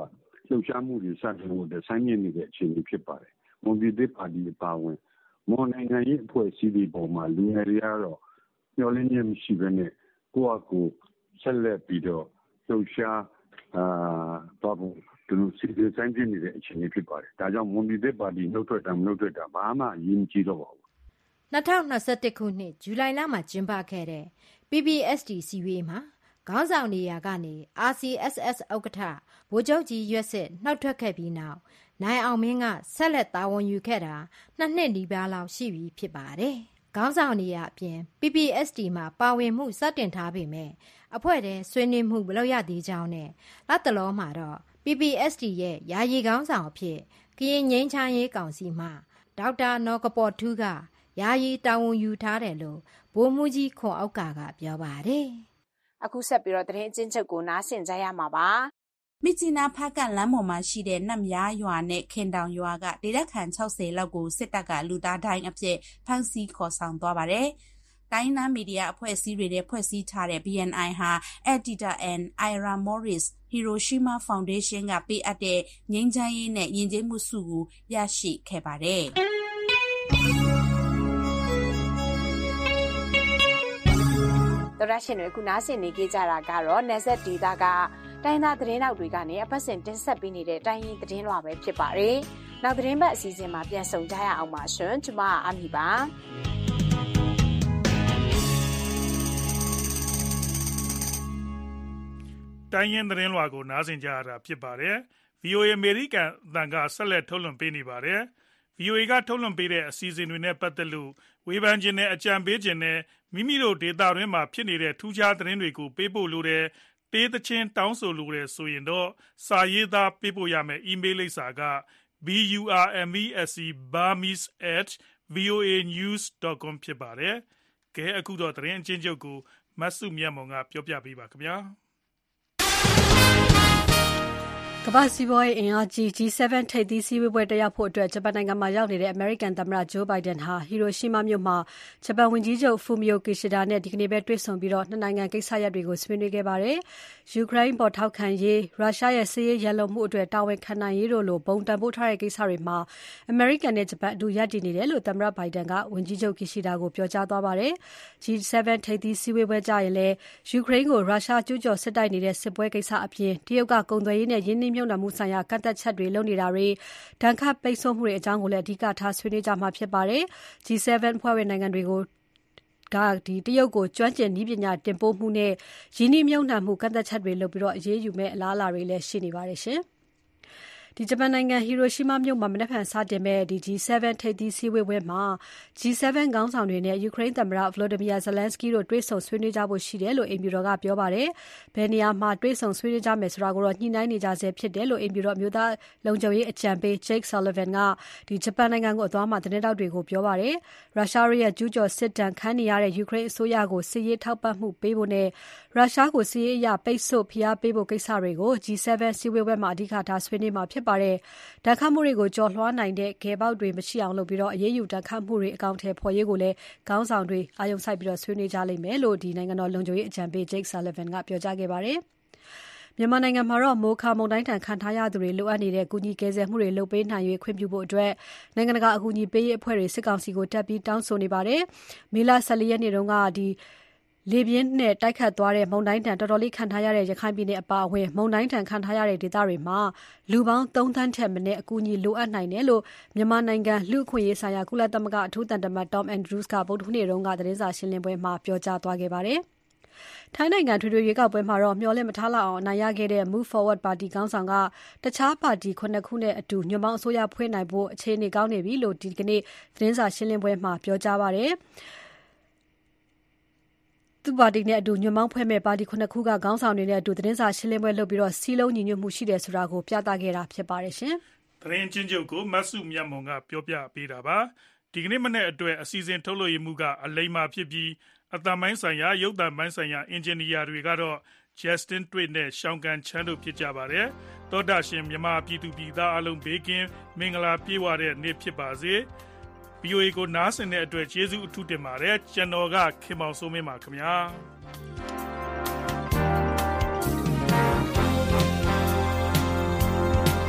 လှုပ်ရှားမှုတွေစတင်ဖို့ဆိုင်းမြစ်နေတဲ့အခြေအနေဖြစ်ပါတယ်။မွန်ပြည်သစ်ပါတီအပါအဝင်မွန်နိုင်ငံရေးအဖွဲ့အစည်းတွေပေါ်မှာလူငယ်တွေကတော့မျှော်လင့်ချက်မရှိဘဲနဲ့ကိုယ့်အကူဆက်လက်ပြီးတော့လှုပ်ရှားအာတော့သူတို့စီစဉ်ဆိုင်ပြနေတဲ့အခြေအနေဖြစ်ပါတယ်။ဒါကြောင့်မွန်ပြည်သစ်ပါတီနှုတ်ထွက်တာမနှုတ်ထွက်တာဘာမှအရေးမကြီးတော့ပါဘူး။၂၀၂၁ခုနှစ်ဇူလိုင်လမှာကျင်းပခဲ့တဲ့ ပီ ပီ အက်စ် တီ စီဝေးမှာခေါင်းဆောင်နေရာကနေ အာ စီ အက်စ် အက်စ် ဥက္ကဋ္ဌဗိုလ်ချုပ်ကြီးရွက်စစ်နှုတ်ထွက်ခဲ့ပြီးနောက်နိုင်အောင်မင်းကဆက်လက်တာဝန်ယူခဲ့တာနှစ်နှစ်နီးပါးလောက်ရှိပြီဖြစ်ပါတယ်။ခေါင်းဆောင်နေရာအပြင် ပီ ပီ အက်စ် တီ မှာပါဝင်မှုစတင်ထားပေမဲ့အဖွဲ့ထဲဆွေးနွေးမှုမလုပ်ရသေးကြောင်းနဲ့လက်တလောမှာတော့ ပီ ပီ အက်စ် တီ ရဲ့ယာယီခေါင်းဆောင်အဖြစ်ကရင်ငြိမ်းချမ်းရေးကောင်စီမှဒေါက်တာနော်ကပေါ်ထူးကယာယီတာဝန်ယူထားတယ်လို့ဗိုလ်မှူးကြီးခွန်ဥက္ကာကပြောပါတယ်။အခုဆက်ပြီးတော့သတင်းအကျဉ်းချုပ်ကိုနားဆင်ကြရမှာပါ။မြစ်ကြီးနားဖားကန့်လမ်းပေါ်မှာရှိတဲ့နတ်မြားရွာနဲ့ခင်တောင်ရွာကဒေသခံ၆၀လောက်ကိုစစ်တပ်ကလူသားတိုင်းအဖြစ်ဖမ်းဆီးခေါ်ဆောင်သွားပါတယ်။တိုင်းနားမီဒီယာအဖွဲ့အစည်းတွေနဲ့ဖွဲ့စည်းထားတဲ့ ဘီ အန် အိုင် ဟာ Editor and Ira Morris Hiroshima Foundation ကပေးအပ်တဲ့ငြိမ်းချမ်းရေးနဲ့ယဉ်ကျေးမှုဆုကိုရရှိခဲ့ပါတယ်။တော်ရရှင်တွေခုနားဆင်နေကြကြတာကတော့နယ်စပ်ဒေသကတိုင်းသားသတင်းတောက်တွေကနေအပတ်စဉ်တင်ဆက်ပေးနေတဲ့တိုင်းရင်းသတင်းလွှာပဲဖြစ်ပါတယ်။နောက်သတင်းပတ်အစီအစဉ်မှာပြန်ဆုံကြရအောင်ပါရှင်။ကျွန်မအမီပါ။တိုင်းရင်းသတင်းလွှာကိုနားဆင်ကြရတာဖြစ်ပါတယ်။ ဗီ အို အေ အမေရိကန်အသံကဆက်လက်ထုတ်လွှင့်ပေးနေပါတယ်။ ဗီ အို အေ ကထုတ်လွှင့်ပေးတဲ့အစီအစဉ်တွေနဲ့ပတ်သက်လို့ဝေဖန်ခြင်းနဲ့အကြံပေးခြင်းနဲ့မိမိတို့ဒေတာတွင်းမှာဖြစ်နေတဲ့ထူးခြားသတင်းတွေကိုပေးပို့လို့တဲ့တေးသချင်းတောင်းဆိုလို့တဲ့ဆိုရင်တော့စာရေးသားပေးပို့ရမယ့် email လိပ်စာက burmese burmese at voanews dot com ဖြစ်ပါတယ်။ကဲအခုတော့သတင်းအချင်းချုပ်ကိုမတ်စုမြတ်မွန်ကပြောပြပေးပါခင်ဗျာ။ကမ္ဘာ့စီးပွားရေးအင်အားကြီး ဂျီ セブン ထိပ်သီးစည်းဝေးပွဲတက်ရောက်ဖို့အတွက်ဂျပန်နိုင်ငံမှာရောက်နေတဲ့အမေရိကန်သမ္မတဂျိုးဘိုင်ဒန်ဟာဟီရိုရှီမာမြို့မှာဂျပန်ဝန်ကြီးချုပ်ဖူမီယိုကီရှီဒါနဲ့ဒီကနေ့ပဲတွေ့ဆုံပြီးနှစ်နိုင်ငံကိစ္စရပ်တွေကိုဆွေးနွေးခဲ့ပါတယ်။ယူကရိန်းပေါ်ထောက်ခံရေး၊ရုရှားရဲ့စစ်ရေးရန်လိုမှုအတွက်တာဝန်ခံနိုင်ရေးတို့လိုဘုံတန်ဖိုးထားတဲ့ကိစ္စတွေမှာအမေရိကန်နဲ့ဂျပန်အတူရပ်တည်နေတယ်လို့သမ္မတဘိုင်ဒန်ကဝန်ကြီးချုပ်ကီရှီဒါကိုပြောကြားသွားပါတယ်။ ဂျီ セブン ထိပ်သီးစည်းဝေးပွဲကြရင်လည်းယူကရိန်းကိုရုရှားကျူးကျော်စစ်တိုက်နေတဲ့စစ်ပွဲကိစ္စအပြင်တရုတ်ကကုန်သွယ်ရေးနဲ့ရင်းနှီးမြှုပ်နှံမှုဆိုင်ရာကန့်သတ်ချက်တွေလုပ်နေတာတွေဒဏ်ခတ်ပိတ်ဆို့မှုတွေအကြောင်းကိုလည်းအဓိကထားဆွေးနွေးကြမှာဖြစ်ပါတယ်။ ဂျီ セブン ဖွဲ့ဝင်နိုင်ငံတွေကိုကဒီတရုတ်ကိုကျွမ်းကျင်နည်းပညာတင်ပို့မှုနဲ့ရင်းနှီးမြှုပ်နှံမှုကန့်သတ်ချက်တွေလုပ်ပြီးအရေးယူမဲ့အလားအလာတွေလည်းရှိနေပါတယ်ရှင်။ဂျပန်နိုင်ငံဟီရိုရှီမာမြို့မှာမနက်ဖြန်စတင်မဲ့ ဂျီ セブン ထိပ်သီးစည်းဝေးပွဲမှာ ဂျီ セブン ခေါင်းဆောင်တွေနဲ့ယူကရိန်းသမ္မတ Volodymyr Zelensky တို့တွေ့ဆုံဆွေးနွေးကြဖို့ရှိတယ်လို့အိမ်ဖြူတော်ကပြောပါတယ်။ဘယ်နေရာမှာတွေ့ဆုံဆွေးနွေးကြမယ်ဆိုတာကိုတော့ညှိနှိုင်းနေကြဆဲဖြစ်တယ်လို့အိမ်ဖြူတော်မျိုးသားလုံခြုံရေးအကြံပေး Jake Sullivan ကဂျပန်နိုင်ငံကိုအသွားမှာသတင်းတောက်တွေကိုပြောပါတယ်။ရုရှားရဲ့ကျူးကျော်စစ်ဒဏ်ခံနေရတဲ့ယူကရိန်းအစိုးရကိုစစ်ရေးထောက်ပံ့မှုပေးဖို့နဲ့ရုရှားကိုစစ်ရေးအရပိတ်ဆို့ဖိအားပေးဖို့ကိစ္စတွေကို ဂျီ セブン စည်းဝေးပွဲမှာအဓိကထားဆွေးနွေးမှာဖြစ်ပါတယ်။ဒဏ်ခတ်မှုတွေကိုကျော်လွှားနိုင်တဲ့ဂယ်ပေါက်တွေမရှိအောင်လုပ်ပြီးအရေးယူဒဏ်ခတ်မှုတွေအကောင့်ထဲဖော်ရေးကိုလည်းခေါင်းဆောင်တွေအာရုံစိုက်ပြီးဆွေးနွေးကြလိမ့်မယ်လို့ဒီနိုင်ငံတော်လုံခြုံရေးအကြံပေး Jake Sullivan ကပြောကြားခဲ့ပါတယ်။မြန်မာနိုင်ငံမှာတော့မိုခါမုန်တိုင်းထံခံထားရသူတွေလိုအပ်နေတဲ့ကုညီကယ်ဆယ်မှုတွေလုပ်ပေးနိုင်ရေးခွင့်ပြုဖို့အတွက်နိုင်ငံတကာအကူအညီပေးရေးအဖွဲ့တွေစစ်ကောင်စီကိုတက်ပြီးတောင်းဆိုနေပါတယ်။မေလ၁၄ရက်နေ့တုန်းကဒီလေပြင်းနဲ့တိုက်ခတ်သွားတဲ့မုန်တိုင်းတန်တော်တော်လေးခံထားရတဲ့ရခိုင်ပြည်နယ်အပါအဝင်မုန်တိုင်းတန်ခံထားရတဲ့ဒေသတွေမှာလူပေါင်းသုံးသန်းထက်မနည်းအကူအညီလိုအပ်နိုင်တယ်လို့မြန်မာနိုင်ငံလူ့အခွင့်အရေးဆိုင်ရာကုလသမဂ္ဂအထူးတန်တမန် Tom Andrews ကဗုဒ္ဓဟူးနေ့တုန်းကသတင်းစာရှင်းလင်းပွဲမှာပြောကြားသွားခဲ့ပါတယ်။ထိုင်းနိုင်ငံထွေထွေရွေးကောက်ပွဲမှာတော့မျှော်လင့်မထားလောက်အောင်အနိုင်ရခဲ့တဲ့ Move Forward ပါတီခေါင်းဆောင်ကတခြားပါတီခုနှစ်ခုနဲ့အတူညွန့်ပေါင်းအစိုးရဖွဲ့နိုင်ဖို့အခြေအနေကောင်းနေပြီလို့ဒီကနေ့သတင်းစာရှင်းလင်းပွဲမှာပြောကြားပါတယ်။သူ့ပါတီနဲ့အတူညွန့်ပေါင်းဖွဲ့မဲ့ပါတီခုနှစ်ခုကခေါင်းဆောင်တွေနဲ့အတူသတင်းစာရှင်းလင်းပွဲလုပ်ပြီးစီးလုံးညီညွတ်မှုရှိတယ်ဆိုတာကိုပြသခဲ့တာဖြစ်ပါတယ်ရှင်။သတင်းချင်းချုပ်ကိုမတ်စုမြတ်မွန်ကပြောပြပေးတာပါ။ဒီကနေ့မနေ့အတွက်အစီအစဉ်ထုတ်လွှင့်မှုကအလိမ္မာဖြစ်ပြီးအသံပိုင်းဆိုင်ရာရုပ်သံပိုင်းဆိုင်ရာအင်ဂျင်နီယာတွေကတော့ Justin Tweed နဲ့ Sean Kan Chan တို့ဖြစ်ကြပါတယ်။သောတာရှင်မြန်မာပြည်သူပြည်သားအလုံးဘေးကင်းမင်္ဂလာပြည့်ဝတဲ့နေ့ဖြစ်ပါစေ။ဗီ အို အေ ကိုနားဆင်တဲ့အတွက်ကျေးဇူးအထူးတင်ပါတယ်ကျွန်တော်ကခင်မောင်စိုးမင်းပါခင်ဗျာ။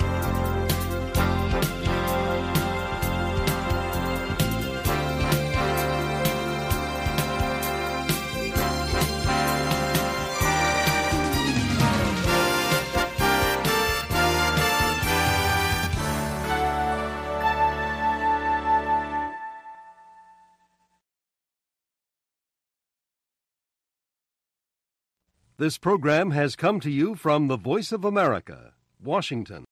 This program has come to you from the Voice of America, Washington.